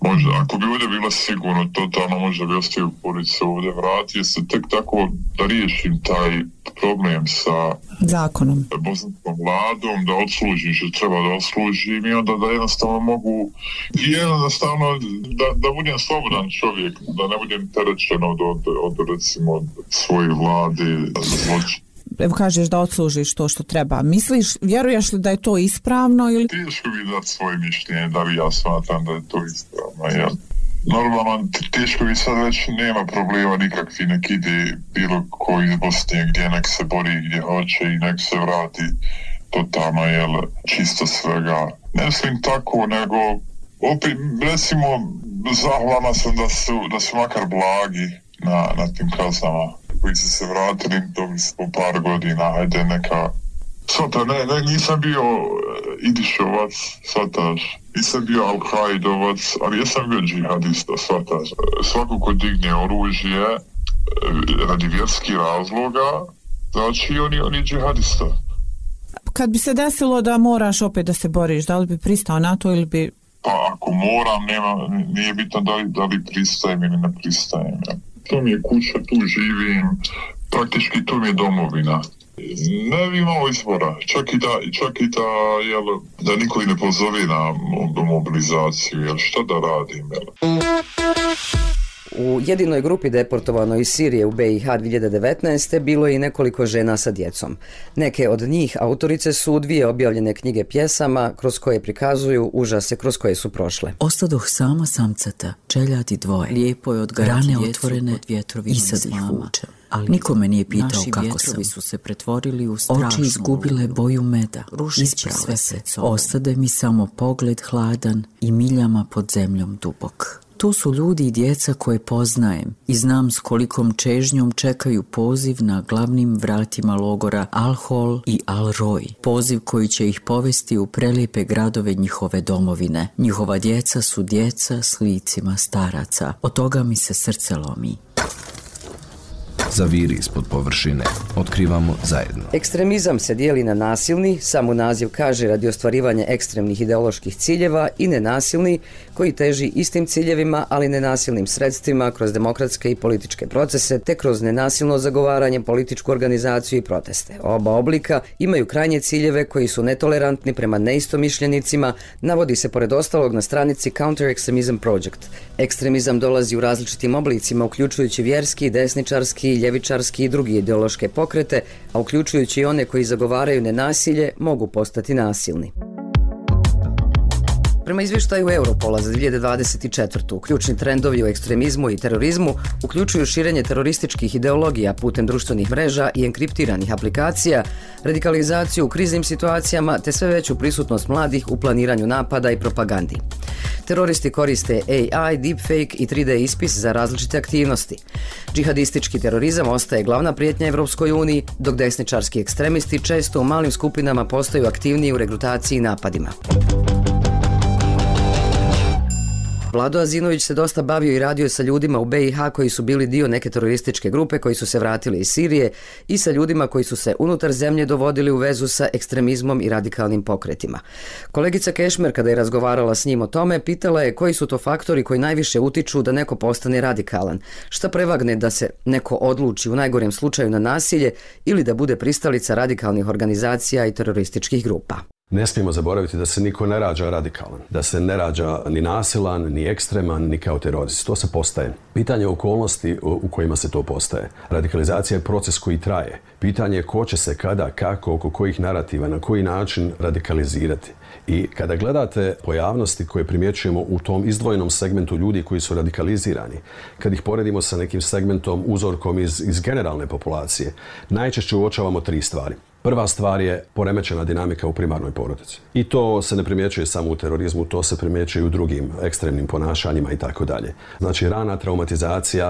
Možda, ako bi ovdje bilo sigurno, totalno možda bi ostavio porodicu ovdje, vratio se tek tako da riješim taj problem sa zakonom, bosanskom vladom, da odslužim što treba da odslužim i onda da jednostavno mogu i jednostavno da, da budem slobodan čovjek, da ne budem terečen od, od, od recimo od svoje vlade za zločin. Evo kažeš da odslužiš to što treba. Misliš, vjeruješ li da je to ispravno ili... Teško bi dati svoje mišljenje, da li ja smatram da je to ispravno, jel? Normalno, teško bi sad reći, nema problema nikakvi, nek ide bilo koji iz Bosne gdje nek se bori gdje hoće i nek se vrati totalno, jel, čisto svega. Ne mislim tako, nego opet, recimo, zahvalna sam da su, da su makar blagi na, na tim kaznama koji su se vratili, dobili su po par godina, hajde neka... Svata, ne, ne, nisam bio Idišovac, svataš, nisam bio Al-Kaidovac, ali jesam bio džihadista, svataš. Svako ko digne oružje radi vjerskih razloga, znači on je, on je džihadista. Kad bi se desilo da moraš opet da se boriš, da li bi pristao na to ili bi... Pa ako moram, nema, nije bitno da li, da li pristajem ili ne pristajem. Ja. To mi je kuća, tu živim, praktički to mi je domovina. Ne bi imao izbora, čak i da, čak i da, jel, da niko i ne pozove na mobilizaciju, jel, šta da radim, jel. U jedinoj grupi deportovanoj iz Sirije u B i H dvije hiljade devetnaeste. bilo je i nekoliko žena sa djecom. Neke od njih autorice su dvije objavljene knjige pjesama kroz koje prikazuju užase kroz koje su prošle. Ostadoh sama samcata, čeljati dvoje, lijepo je odgajati rane otvorene i sad ih vučem. Ali nikome nije pitao kako sam. Su se pretvorili u strašnu. Oči izgubile boju meda, isprave se. Ostade mi samo pogled hladan i miljama pod zemljom dubok. Tu su ljudi i djeca koje poznajem i znam s kolikom čežnjom čekaju poziv na glavnim vratima logora Al-Hol i Al-Roj. Poziv koji će ih povesti u prelijepe gradove njihove domovine. Njihova djeca su djeca s licima staraca. Od toga mi se srce lomi. Zaviri ispod površine. Otkrivamo zajedno. Ekstremizam se dijeli na nasilni, samo naziv kaže radi ostvarivanja ekstremnih ideoloških ciljeva, i nenasilni, koji teži istim ciljevima, ali nenasilnim sredstvima kroz demokratske i političke procese, te kroz nenasilno zagovaranje, političku organizaciju i proteste. Oba oblika imaju krajnje ciljeve koji su netolerantni prema neistomišljenicima, navodi se pored ostalog na stranici Counter Extremism Project. Ekstremizam dolazi u različitim oblicima, uključujući vjerski, desničarski, ljevičarski i drugi ideološke pokrete, a uključujući i one koji zagovaraju nenasilje, mogu postati nasilni. Prema izvještaju Europola za dvije hiljade dvadeset četvrtu. ključni trendovi u ekstremizmu i terorizmu uključuju širenje terorističkih ideologija putem društvenih mreža i enkriptiranih aplikacija, radikalizaciju u kriznim situacijama te sve veću prisutnost mladih u planiranju napada i propagandi. Teroristi koriste A I, deepfake i tri D ispis za različite aktivnosti. Džihadistički terorizam ostaje glavna prijetnja Evropskoj uniji, dok desničarski ekstremisti često u malim skupinama postaju aktivniji u regrutaciji i napadima. Vlado Azinović se dosta bavio i radio sa ljudima u B i H koji su bili dio neke terorističke grupe koji su se vratili iz Sirije i sa ljudima koji su se unutar zemlje dovodili u vezu sa ekstremizmom i radikalnim pokretima. Kolegica Kešmer, kada je razgovarala s njim o tome, pitala je koji su to faktori koji najviše utiču da neko postane radikalan. Šta prevagne da se neko odluči u najgorem slučaju na nasilje ili da bude pristalica radikalnih organizacija i terorističkih grupa. Ne smijemo zaboraviti da se niko ne rađa radikalan, da se ne rađa ni nasilan, ni ekstreman, ni kao terorist. To se postaje. Pitanje je okolnosti u kojima se to postaje. Radikalizacija je proces koji traje. Pitanje je ko će se kada, kako, oko kojih narativa, na koji način radikalizirati. I kada gledate pojavnosti koje primjećujemo u tom izdvojenom segmentu ljudi koji su radikalizirani, kad ih poredimo sa nekim segmentom, uzorkom iz, iz generalne populacije, najčešće uočavamo tri stvari. Prva stvar je poremećena dinamika u primarnoj porodici. I to se ne primjećuje samo u terorizmu, to se primjećuje i u drugim ekstremnim ponašanjima i tako dalje. Znači rana traumatizacija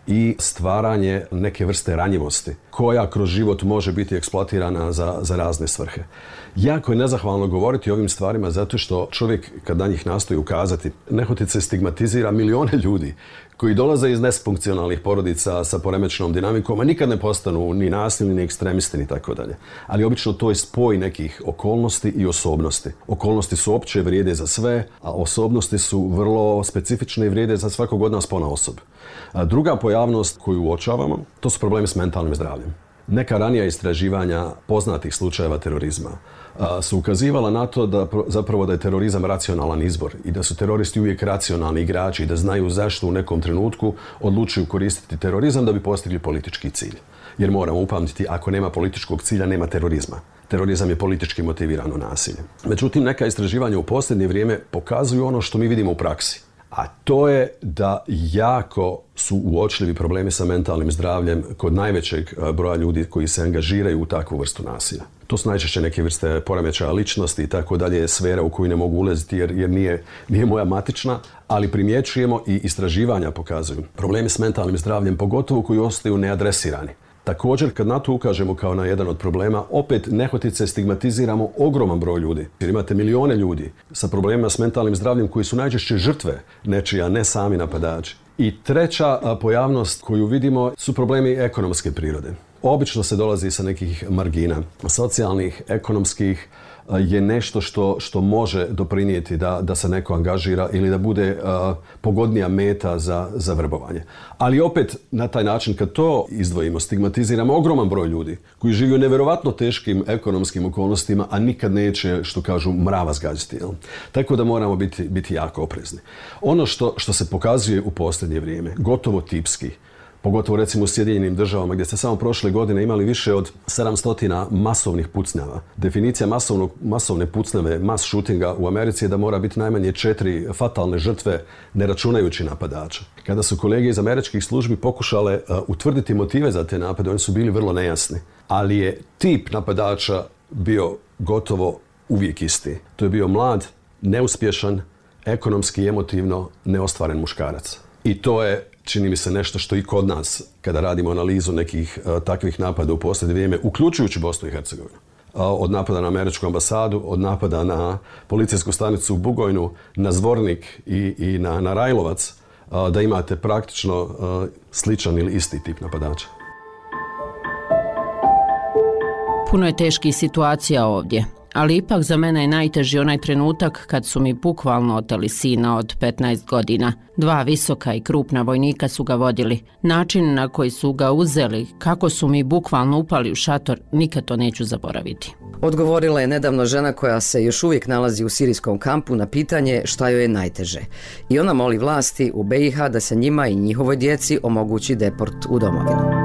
i stvaranje neke vrste ranjivosti koja kroz život može biti eksploatirana za, za razne svrhe. Jako je nezahvalno govoriti o ovim stvarima zato što čovjek kad na njih nastoji ukazati, nehotice stigmatizira milione ljudi koji dolaze iz nesfunkcionalnih porodica sa poremećenom dinamikom, a nikad ne postanu ni nasilni, ni ekstremisti, ni tako dalje. Ali obično to je spoj nekih okolnosti i osobnosti. Okolnosti su opće, vrijede za sve, a osobnosti su vrlo specifične i vrijede za svakog od nas ponaosob. A druga pojavnost koju uočavamo, to su problemi s mentalnim zdravljem. Neka ranija istraživanja poznatih slučajeva terorizma a, su ukazivala na to da zapravo da je terorizam racionalan izbor i da su teroristi uvijek racionalni igrači i da znaju zašto u nekom trenutku odlučuju koristiti terorizam da bi postigli politički cilj. Jer moramo upamtiti, ako nema političkog cilja, nema terorizma. Terorizam je politički motivirano nasilje. Međutim, neka istraživanja u posljednje vrijeme pokazuju ono što mi vidimo u praksi. A to je da jako su uočljivi problemi sa mentalnim zdravljem kod najvećeg broja ljudi koji se angažiraju u takvu vrstu nasilja. To su najčešće neke vrste poremećaja ličnosti i tako dalje, sfera u koju ne mogu ulaziti jer, jer nije, nije moja matična, ali primjećujemo i istraživanja pokazuju problemi s mentalnim zdravljem, pogotovo koji ostaju neadresirani. Također, kad na to ukažemo kao na jedan od problema, opet nehotice stigmatiziramo ogroman broj ljudi. Jer imate milione ljudi sa problemima s mentalnim zdravljem koji su najčešće žrtve nečija, ne sami napadači. I treća pojavnost koju vidimo su problemi ekonomske prirode. Obično se dolazi sa nekih margina, socijalnih, ekonomskih, je nešto što, što može doprinijeti da, da se neko angažira ili da bude uh, pogodnija meta za, za vrbovanje. Ali opet na taj način kad to izdvojimo, stigmatiziramo ogroman broj ljudi koji žive u nevjerovatno teškim ekonomskim okolnostima, a nikad neće, što kažu, mrava zgađati. Jel? Tako da moramo biti, biti jako oprezni. Ono što, što se pokazuje u posljednje vrijeme, gotovo tipski, pogotovo recimo u Sjedinjenim državama gdje ste samo prošle godine imali više od sedamsto masovnih pucnjava. Definicija masovnog, masovne pucnjave, mass shootinga u Americi je da mora biti najmanje četiri fatalne žrtve ne računajući napadača. Kada su kolege iz američkih službi pokušale uh, utvrditi motive za te napade, oni su bili vrlo nejasni. Ali je tip napadača bio gotovo uvijek isti. To je bio mlad, neuspješan, ekonomski i emotivno neostvaren muškarac. I to je, čini mi se, nešto što i kod nas, kada radimo analizu nekih uh, takvih napada u posljednje vrijeme, uključujući Bosnu i Hercegovinu, uh, od napada na američku ambasadu, od napada na policijsku stanicu u Bugojnu, na Zvornik i, i na, na Rajlovac, uh, da imate praktično uh, sličan ili isti tip napadača. Puno je teških situacija ovdje, ali ipak za mene je najteži onaj trenutak kad su mi bukvalno oteli sina od petnaest godina. Dva visoka i krupna vojnika su ga vodili. Način na koji su ga uzeli, kako su mi bukvalno upali u šator, nikad to neću zaboraviti. Odgovorila je nedavno žena koja se još uvijek nalazi u sirijskom kampu na pitanje šta joj je najteže. I ona moli vlasti u B i H da se njima i njihovoj djeci omogući deport u domovinu.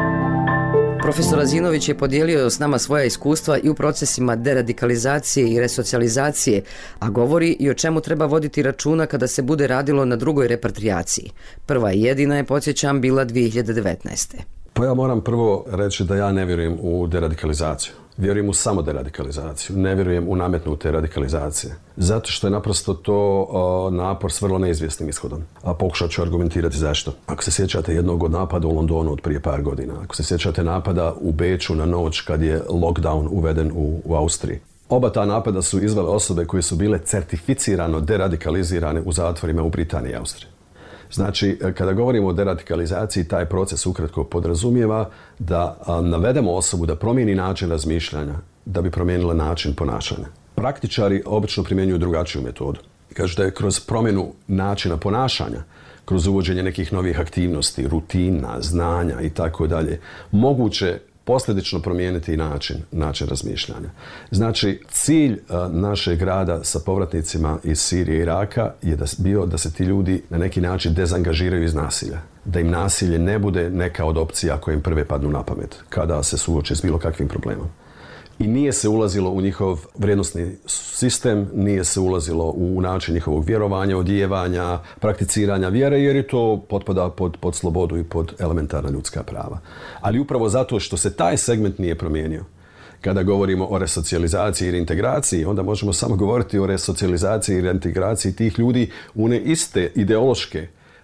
Profesor Azinović je podijelio s nama svoja iskustva i u procesima deradikalizacije i resocijalizacije, a govori i o čemu treba voditi računa kada se bude radilo na drugoj repatriaciji. Prva i jedina je, podsjećam, bila dvije hiljade devetnaeste. Pa ja moram prvo reći da ja ne vjerujem u deradikalizaciju. Vjerujem u samo deradikalizaciju. Ne vjerujem u nametnute radikalizacije. Zato što je naprosto to uh, napor s vrlo neizvjesnim ishodom. A pokušat ću argumentirati zašto. Ako se sjećate jednog od napada u Londonu od prije par godina, ako se sjećate napada u Beču na noć kad je lockdown uveden u, u Austriji. Oba ta napada su izvele osobe koje su bile certificirano deradikalizirane u zatvorima u Britaniji i Austriji. Znači, kada govorimo o deradikalizaciji, taj proces ukratko podrazumijeva da a, navedemo osobu da promijeni način razmišljanja, da bi promijenila način ponašanja. Praktičari obično primjenjuju drugačiju metodu. Kažu da je kroz promjenu načina ponašanja, kroz uvođenje nekih novih aktivnosti, rutina, znanja i tako dalje, moguće posljedično promijeniti način, način razmišljanja. Znači, cilj a, našeg rada sa povratnicima iz Sirije i Iraka je da, bio da se ti ljudi na neki način dezangažiraju iz nasilja. Da im nasilje ne bude neka od opcija koje im prve padnu na pamet kada se suoče s bilo kakvim problemom. I nije se ulazilo u njihov vrijednosni sistem, nije se ulazilo u način njihovog vjerovanja, odijevanja, prakticiranja vjere, jer je to potpada pod, pod slobodu i pod elementarna ljudska prava. Ali upravo zato što se taj segment nije promijenio, kada govorimo o resocijalizaciji i reintegraciji, onda možemo samo govoriti o resocijalizaciji i reintegraciji tih ljudi u one iste ideološke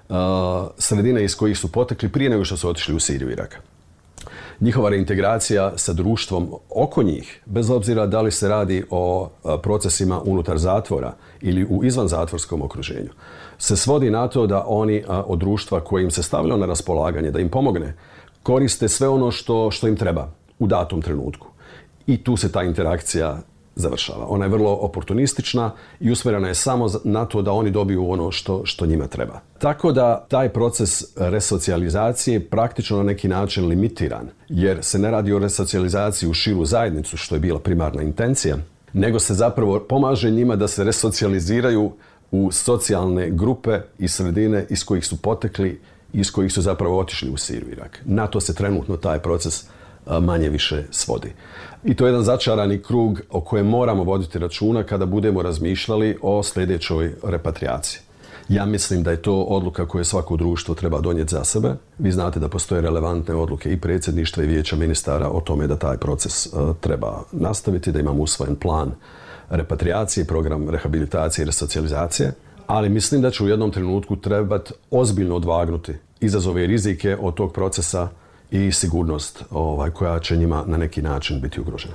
sredine iz kojih su potekli prije nego što su otišli u Siriju i Irak. Njihova reintegracija sa društvom oko njih, bez obzira da li se radi o procesima unutar zatvora ili u izvanzatvorskom okruženju, se svodi na to da oni od društva koje im se stavljalo na raspolaganje, da im pomogne, koriste sve ono što, što im treba u datom trenutku. I tu se ta interakcija završava. Ona je vrlo oportunistična i usmjerena je samo na to da oni dobiju ono što, što njima treba. Tako da taj proces resocijalizacije praktično na neki način limitiran, jer se ne radi o resocijalizaciji u širu zajednicu, što je bila primarna intencija, nego se zapravo pomaže njima da se resocijaliziraju u socijalne grupe i sredine iz kojih su potekli i iz kojih su zapravo otišli u Siriju i Irak. Na to se trenutno taj proces manje više svodi. I to je jedan začarani krug o kojem moramo voditi računa kada budemo razmišljali o sljedećoj repatriaciji. Ja mislim da je to odluka koju svako društvo treba donijeti za sebe. Vi znate da postoje relevantne odluke i predsjedništva i vijeća ministara o tome da taj proces uh, treba nastaviti, da imamo usvojen plan repatriacije, program rehabilitacije i resocijalizacije, ali mislim da će u jednom trenutku trebati ozbiljno odvagnuti izazove i rizike od tog procesa i sigurnost ovaj, koja će njima na neki način biti ugrožena.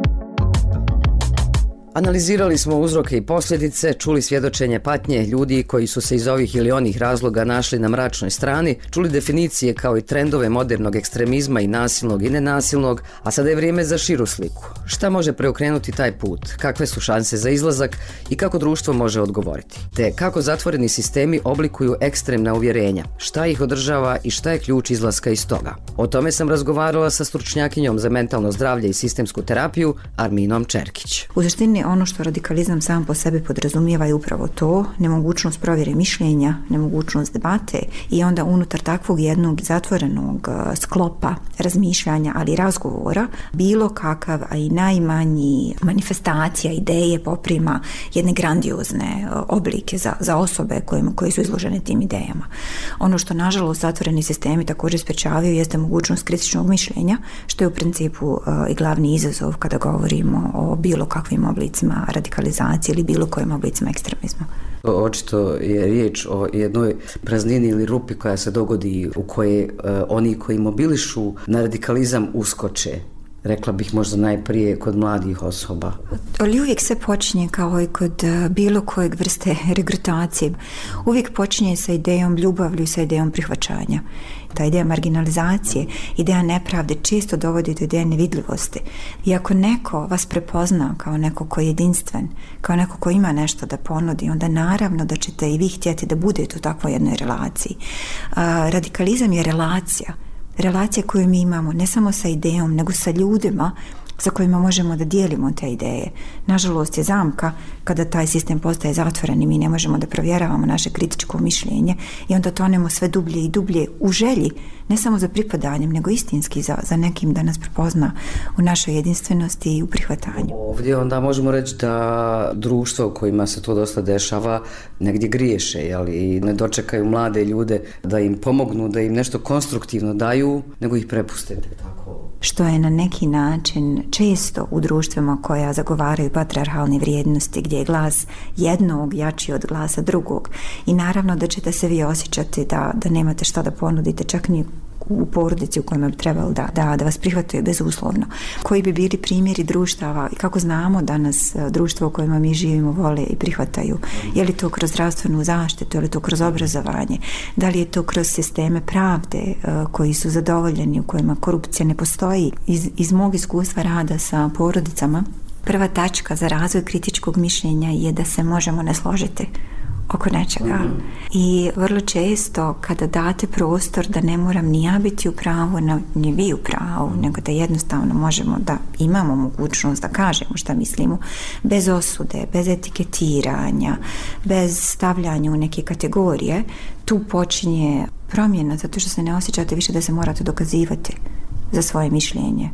Analizirali smo uzroke i posljedice, čuli svjedočenje patnje ljudi koji su se iz ovih ili onih razloga našli na mračnoj strani, čuli definicije kao i trendove modernog ekstremizma i nasilnog i nenasilnog, a sada je vrijeme za širu sliku. Šta može preokrenuti taj put? Kakve su šanse za izlazak i kako društvo može odgovoriti? Te kako zatvoreni sistemi oblikuju ekstremna uvjerenja? Šta ih održava i šta je ključ izlaska iz toga? O tome sam razgovarala sa stručnjakinjom za mentalno zdravlje i sistemsku terapiju Arminom Čerkić. U suštini ono što radikalizam sam po sebi podrazumijeva je upravo to, nemogućnost provjere mišljenja, nemogućnost debate i onda unutar takvog jednog zatvorenog sklopa razmišljanja, ali i razgovora, bilo kakav, a i najmanji manifestacija, ideje poprima jedne grandiozne oblike za, za osobe koje, koje su izložene tim idejama. Ono što nažalost zatvoreni sistemi također sprečavaju jeste mogućnost kritičnog mišljenja, što je u principu uh, i glavni izazov kada govorimo o bilo kakvim oblicima radikalizacije ili bilo kojim oblicima ekstremizma. Očito je riječ o jednoj praznini ili rupi koja se dogodi u kojoj uh, oni koji mobilišu na radikalizam uskoče. Rekla bih možda najprije kod mladih osoba. Ali uvijek se počinje kao i kod bilo kojeg vrste regrutacije. Uvijek počinje sa idejom ljubavlju i sa idejom prihvaćanja. Ta ideja marginalizacije, ideja nepravde često dovodi do ideje nevidljivosti. I ako neko vas prepozna kao neko ko je jedinstven, kao neko ko ima nešto da ponudi, onda naravno da ćete i vi htjeti da budete u takvoj jednoj relaciji. A, radikalizam je relacija. Relacija koju mi imamo ne samo sa idejom, nego sa ljudima sa kojima možemo da dijelimo te ideje. Nažalost je zamka kada taj sistem postaje zatvoren i mi ne možemo da provjeravamo naše kritičko mišljenje i onda tonemo sve dublje i dublje u želji, ne samo za pripadanjem, nego istinski za, za nekim da nas prepozna u našoj jedinstvenosti i u prihvatanju. Ovdje onda možemo reći da društvo u kojima se to dosta dešava negdje griješe, jel? I ne dočekaju mlade ljude da im pomognu, da im nešto konstruktivno daju, nego ih prepuste tako. Što je na neki način često u društvima koja zagovaraju patrijarhalne vrijednosti, gdje je glas jednog jači od glasa drugog. I naravno da ćete se vi osjećati da, da nemate šta da ponudite, čak ni u porodici u kojima bi trebalo da, da, da vas prihvataju bezuslovno. Koji bi bili primjeri društava i kako znamo da nas društvo u kojima mi živimo vole i prihvataju? Je li to kroz zdravstvenu zaštitu, je li to kroz obrazovanje? Da li je to kroz sisteme pravde uh, koji su zadovoljeni, u kojima korupcija ne postoji? Iz, iz mog iskustva rada sa porodicama, prva tačka za razvoj kritičkog mišljenja je da se možemo ne složiti oko nečega. Mm-hmm. I vrlo često kada date prostor da ne moram ni ja biti u pravu, ni vi u pravu, nego da jednostavno možemo da imamo mogućnost da kažemo šta mislimo, bez osude, bez etiketiranja, bez stavljanja u neke kategorije, tu počinje promjena, zato što se ne osjećate više da se morate dokazivati za svoje mišljenje.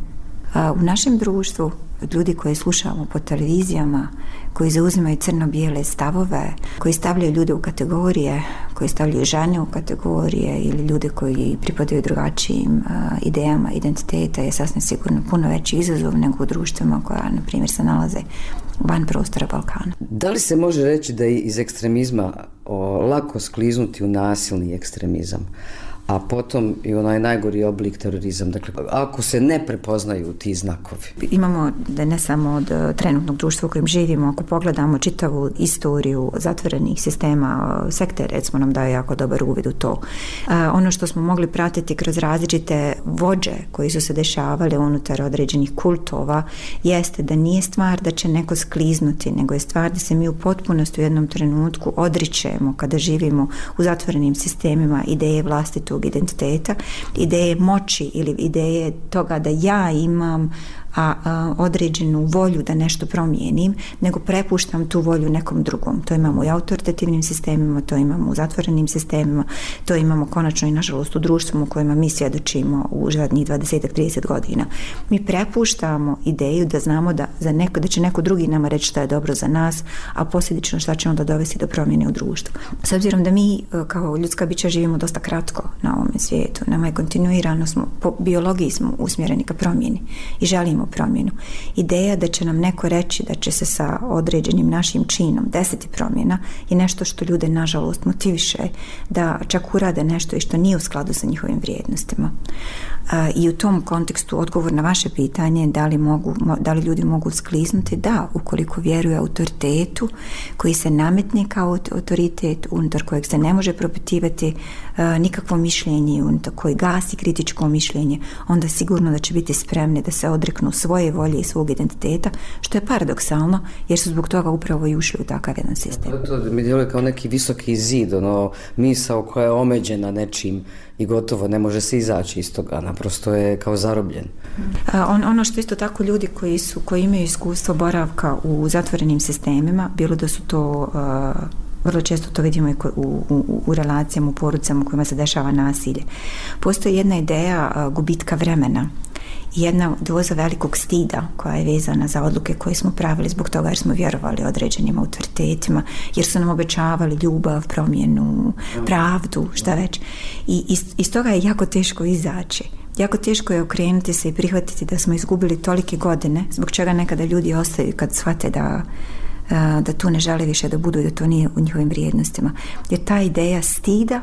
U našem društvu, od ljudi koji slušamo po televizijama, koji zauzimaju crno-bijele stavove, koji stavljaju ljude u kategorije, koji stavljaju žene u kategorije ili ljude koji pripadaju drugačijim uh, idejama identiteta, je sasvim sigurno puno veći izazov nego u društvima koja, na primjer, se nalaze van prostora Balkana. Da li se može reći da je iz ekstremizma o, lako skliznuti u nasilni ekstremizam, a potom i onaj najgori oblik terorizam, dakle, ako se ne prepoznaju ti znakovi? Imamo da ne samo od trenutnog društva u kojem živimo, ako pogledamo čitavu istoriju zatvorenih sistema, sekte recimo nam daje jako dobar uvid u to. Ono što smo mogli pratiti kroz različite vođe koji su se dešavali unutar određenih kultova jeste da nije stvar da će neko skliznuti, nego je stvar da se mi u potpunosti u jednom trenutku odričemo kada živimo u zatvorenim sistemima ideje vlastitog identiteta, ideje moći ili ideje toga da ja imam a, a, određenu volju da nešto promijenim, nego prepuštam tu volju nekom drugom. To imamo i autoritativnim sistemima, to imamo u zatvorenim sistemima, to imamo konačno i nažalost u društvu u kojima mi svjedočimo u zadnjih dvadeset do trideset godina. Mi prepuštamo ideju da znamo da, za neko, da će neko drugi nama reći šta je dobro za nas, a posljedično šta će onda dovesti do promjene u društvu. S obzirom da mi kao ljudska bića živimo dosta kratko na ovome svijetu, nama je kontinuirano, smo, po biologiji smo usmjereni ka promjeni i želimo promjenu. Ideja da će nam neko reći da će se sa određenim našim činom desiti promjena je nešto što ljude nažalost motiviše da čak urade nešto i što nije u skladu sa njihovim vrijednostima. I u tom kontekstu odgovor na vaše pitanje da li, mogu, da li ljudi mogu skliznuti, da, ukoliko vjeruje autoritetu koji se nametne kao autoritet unutar kojeg se ne može propitivati nikakvo mišljenje, unutar koji gasi kritičko mišljenje, onda sigurno da će biti spremni da se odreknu svoje volje i svog identiteta, što je paradoksalno jer su zbog toga upravo i ušli u takav jedan sistem. To mi djeluje kao neki visoki zid, ono, misao koja je omeđena nečim i gotovo ne može se izaći iz toga, naprosto je kao zarobljen. On, ono što isto tako ljudi koji su, koji imaju iskustvo boravka u zatvorenim sistemima, bilo da su to uh, vrlo često to vidimo i u, u, u relacijama, u porodicama u kojima se dešava nasilje. Postoji jedna ideja uh, gubitka vremena i jedna doza velikog stida koja je vezana za odluke koje smo pravili zbog toga jer smo vjerovali određenim autoritetima, jer su nam obećavali ljubav, promjenu, pravdu, šta već. I iz, iz toga je jako teško izaći. Jako teško je okrenuti se i prihvatiti da smo izgubili tolike godine, zbog čega nekada ljudi ostaju kad shvate da da tu ne žele više da budu i da to nije u njihovim vrijednostima. Jer ta ideja stida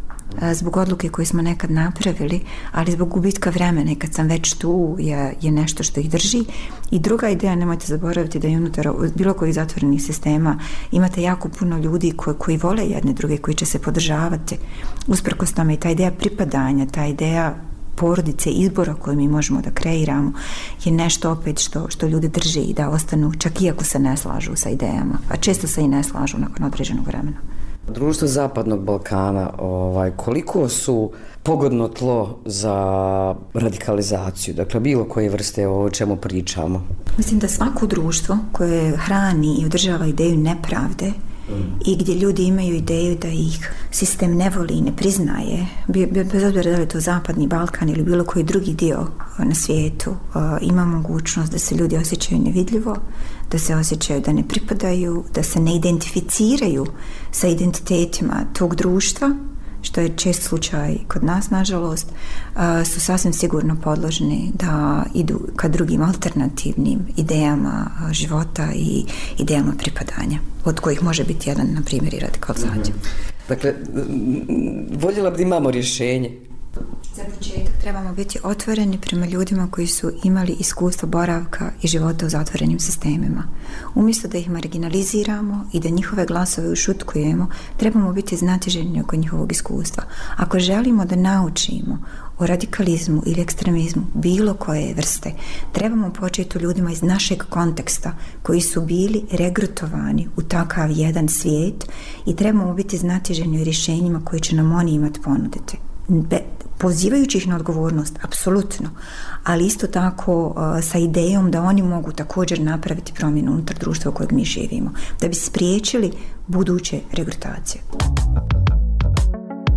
zbog odluke koje smo nekad napravili, ali zbog gubitka vremena i kad sam već tu je, je nešto što ih drži. I druga ideja, nemojte zaboraviti da je unutar bilo kojih zatvorenih sistema imate jako puno ljudi koji, koji vole jedne druge, koji će se podržavati usprkos tome i ta ideja pripadanja, ta ideja porodice, izbora koje mi možemo da kreiramo je nešto opet što, što ljudi drži i da ostanu čak iako se ne slažu sa idejama, a često se i ne slažu nakon određenog vremena. Društvo Zapadnog Balkana, ovaj, koliko su pogodno tlo za radikalizaciju, dakle bilo koje vrste o čemu pričamo? Mislim da svako društvo koje hrani i održava ideju nepravde i gdje ljudi imaju ideju da ih sistem ne voli i ne priznaje, bez obzira da li je to Zapadni Balkan ili bilo koji drugi dio na svijetu, ima mogućnost da se ljudi osjećaju nevidljivo, da se osjećaju da ne pripadaju, da se ne identificiraju sa identitetima tog društva, što je čest slučaj kod nas, nažalost, su sasvim sigurno podložni da idu ka drugim alternativnim idejama života i idejama pripadanja, od kojih može biti jedan, na primjer, i radikalizacija. Dakle, voljela bi da imamo rješenje. Za početak trebamo biti otvoreni prema ljudima koji su imali iskustvo boravka i života u zatvorenim sistemima. Umjesto da ih marginaliziramo i da njihove glasove ušutkujemo, trebamo biti znatiželjni oko njihovog iskustva. Ako želimo da naučimo o radikalizmu ili ekstremizmu bilo koje vrste, trebamo početi u ljudima iz našeg konteksta koji su bili regrutovani u takav jedan svijet i trebamo biti znatiželjni u rješenjima koje će nam oni imati ponuditi. Be, pozivajući ih na odgovornost, apsolutno, ali isto tako uh, sa idejom da oni mogu također napraviti promjenu unutar društva u kojeg mi živimo, da bi spriječili buduće regrutacije.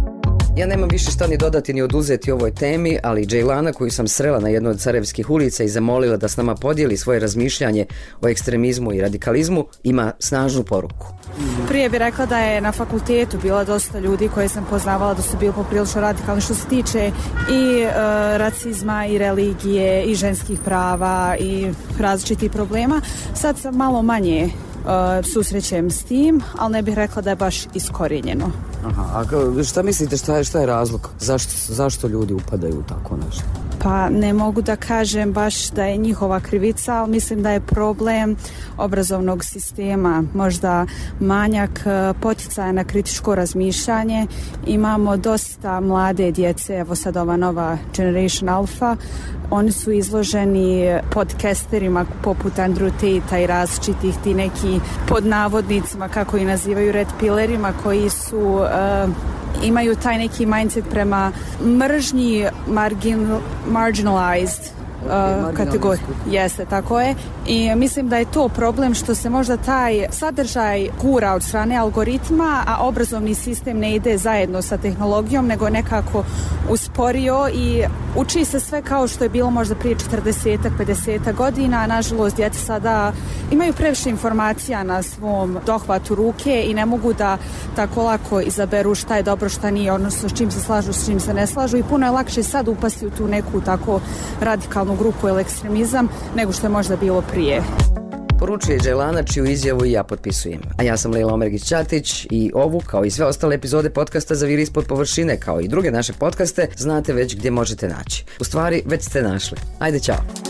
Ja nemam više šta ni dodati ni oduzeti ovoj temi, ali Džejlana koju sam srela na jednoj od Sarajevskih ulica i zamolila da s nama podijeli svoje razmišljanje o ekstremizmu i radikalizmu, ima snažnu poruku. Prije bih rekla da je na fakultetu bila dosta ljudi koje sam poznavala da su bili poprilično radikalni što se tiče i e, racizma i religije i ženskih prava i različitih problema. Sad sam malo manje e, susrećem s tim, ali ne bih rekla da je baš iskorijenjeno. Aha, a šta mislite, šta je, šta je razlog? Zašto, zašto ljudi upadaju u tako nešto? Pa ne mogu da kažem baš da je njihova krivica, ali mislim da je problem obrazovnog sistema, možda manjak poticaja na kritičko razmišljanje. Imamo dosta mlade djece, evo sad ova nova Generation Alpha, oni su izloženi podcasterima poput Andrew Tate i različitih ti neki pod navodnicima, kako i nazivaju, red pillerima, koji su uh, imaju taj neki mindset prema mržnji margin, marginalized uh, kategorije. Jeste, tako je. I mislim da je to problem što se možda taj sadržaj gura od strane algoritma, a obrazovni sistem ne ide zajedno sa tehnologijom, nego nekako usporio i uči se sve kao što je bilo možda prije četrdeset pedeset godina, a nažalost djeca sada imaju previše informacija na svom dohvatu ruke i ne mogu da tako lako izaberu šta je dobro, šta nije, odnosno s čim se slažu, s čim se ne slažu, i puno je lakše sad upasti u tu neku tako radikalnu grupu ili ekstremizam nego što je možda bilo prije. Poručuje Džejlana, čiju izjavu i ja potpisujem. A ja sam Lejla Omergić-Ćatić i ovu, kao i sve ostale epizode podcasta Zaviri ispod površine, kao i druge naše podcaste, znate već gdje možete naći. U stvari, već ste našli. Ajde, ćao!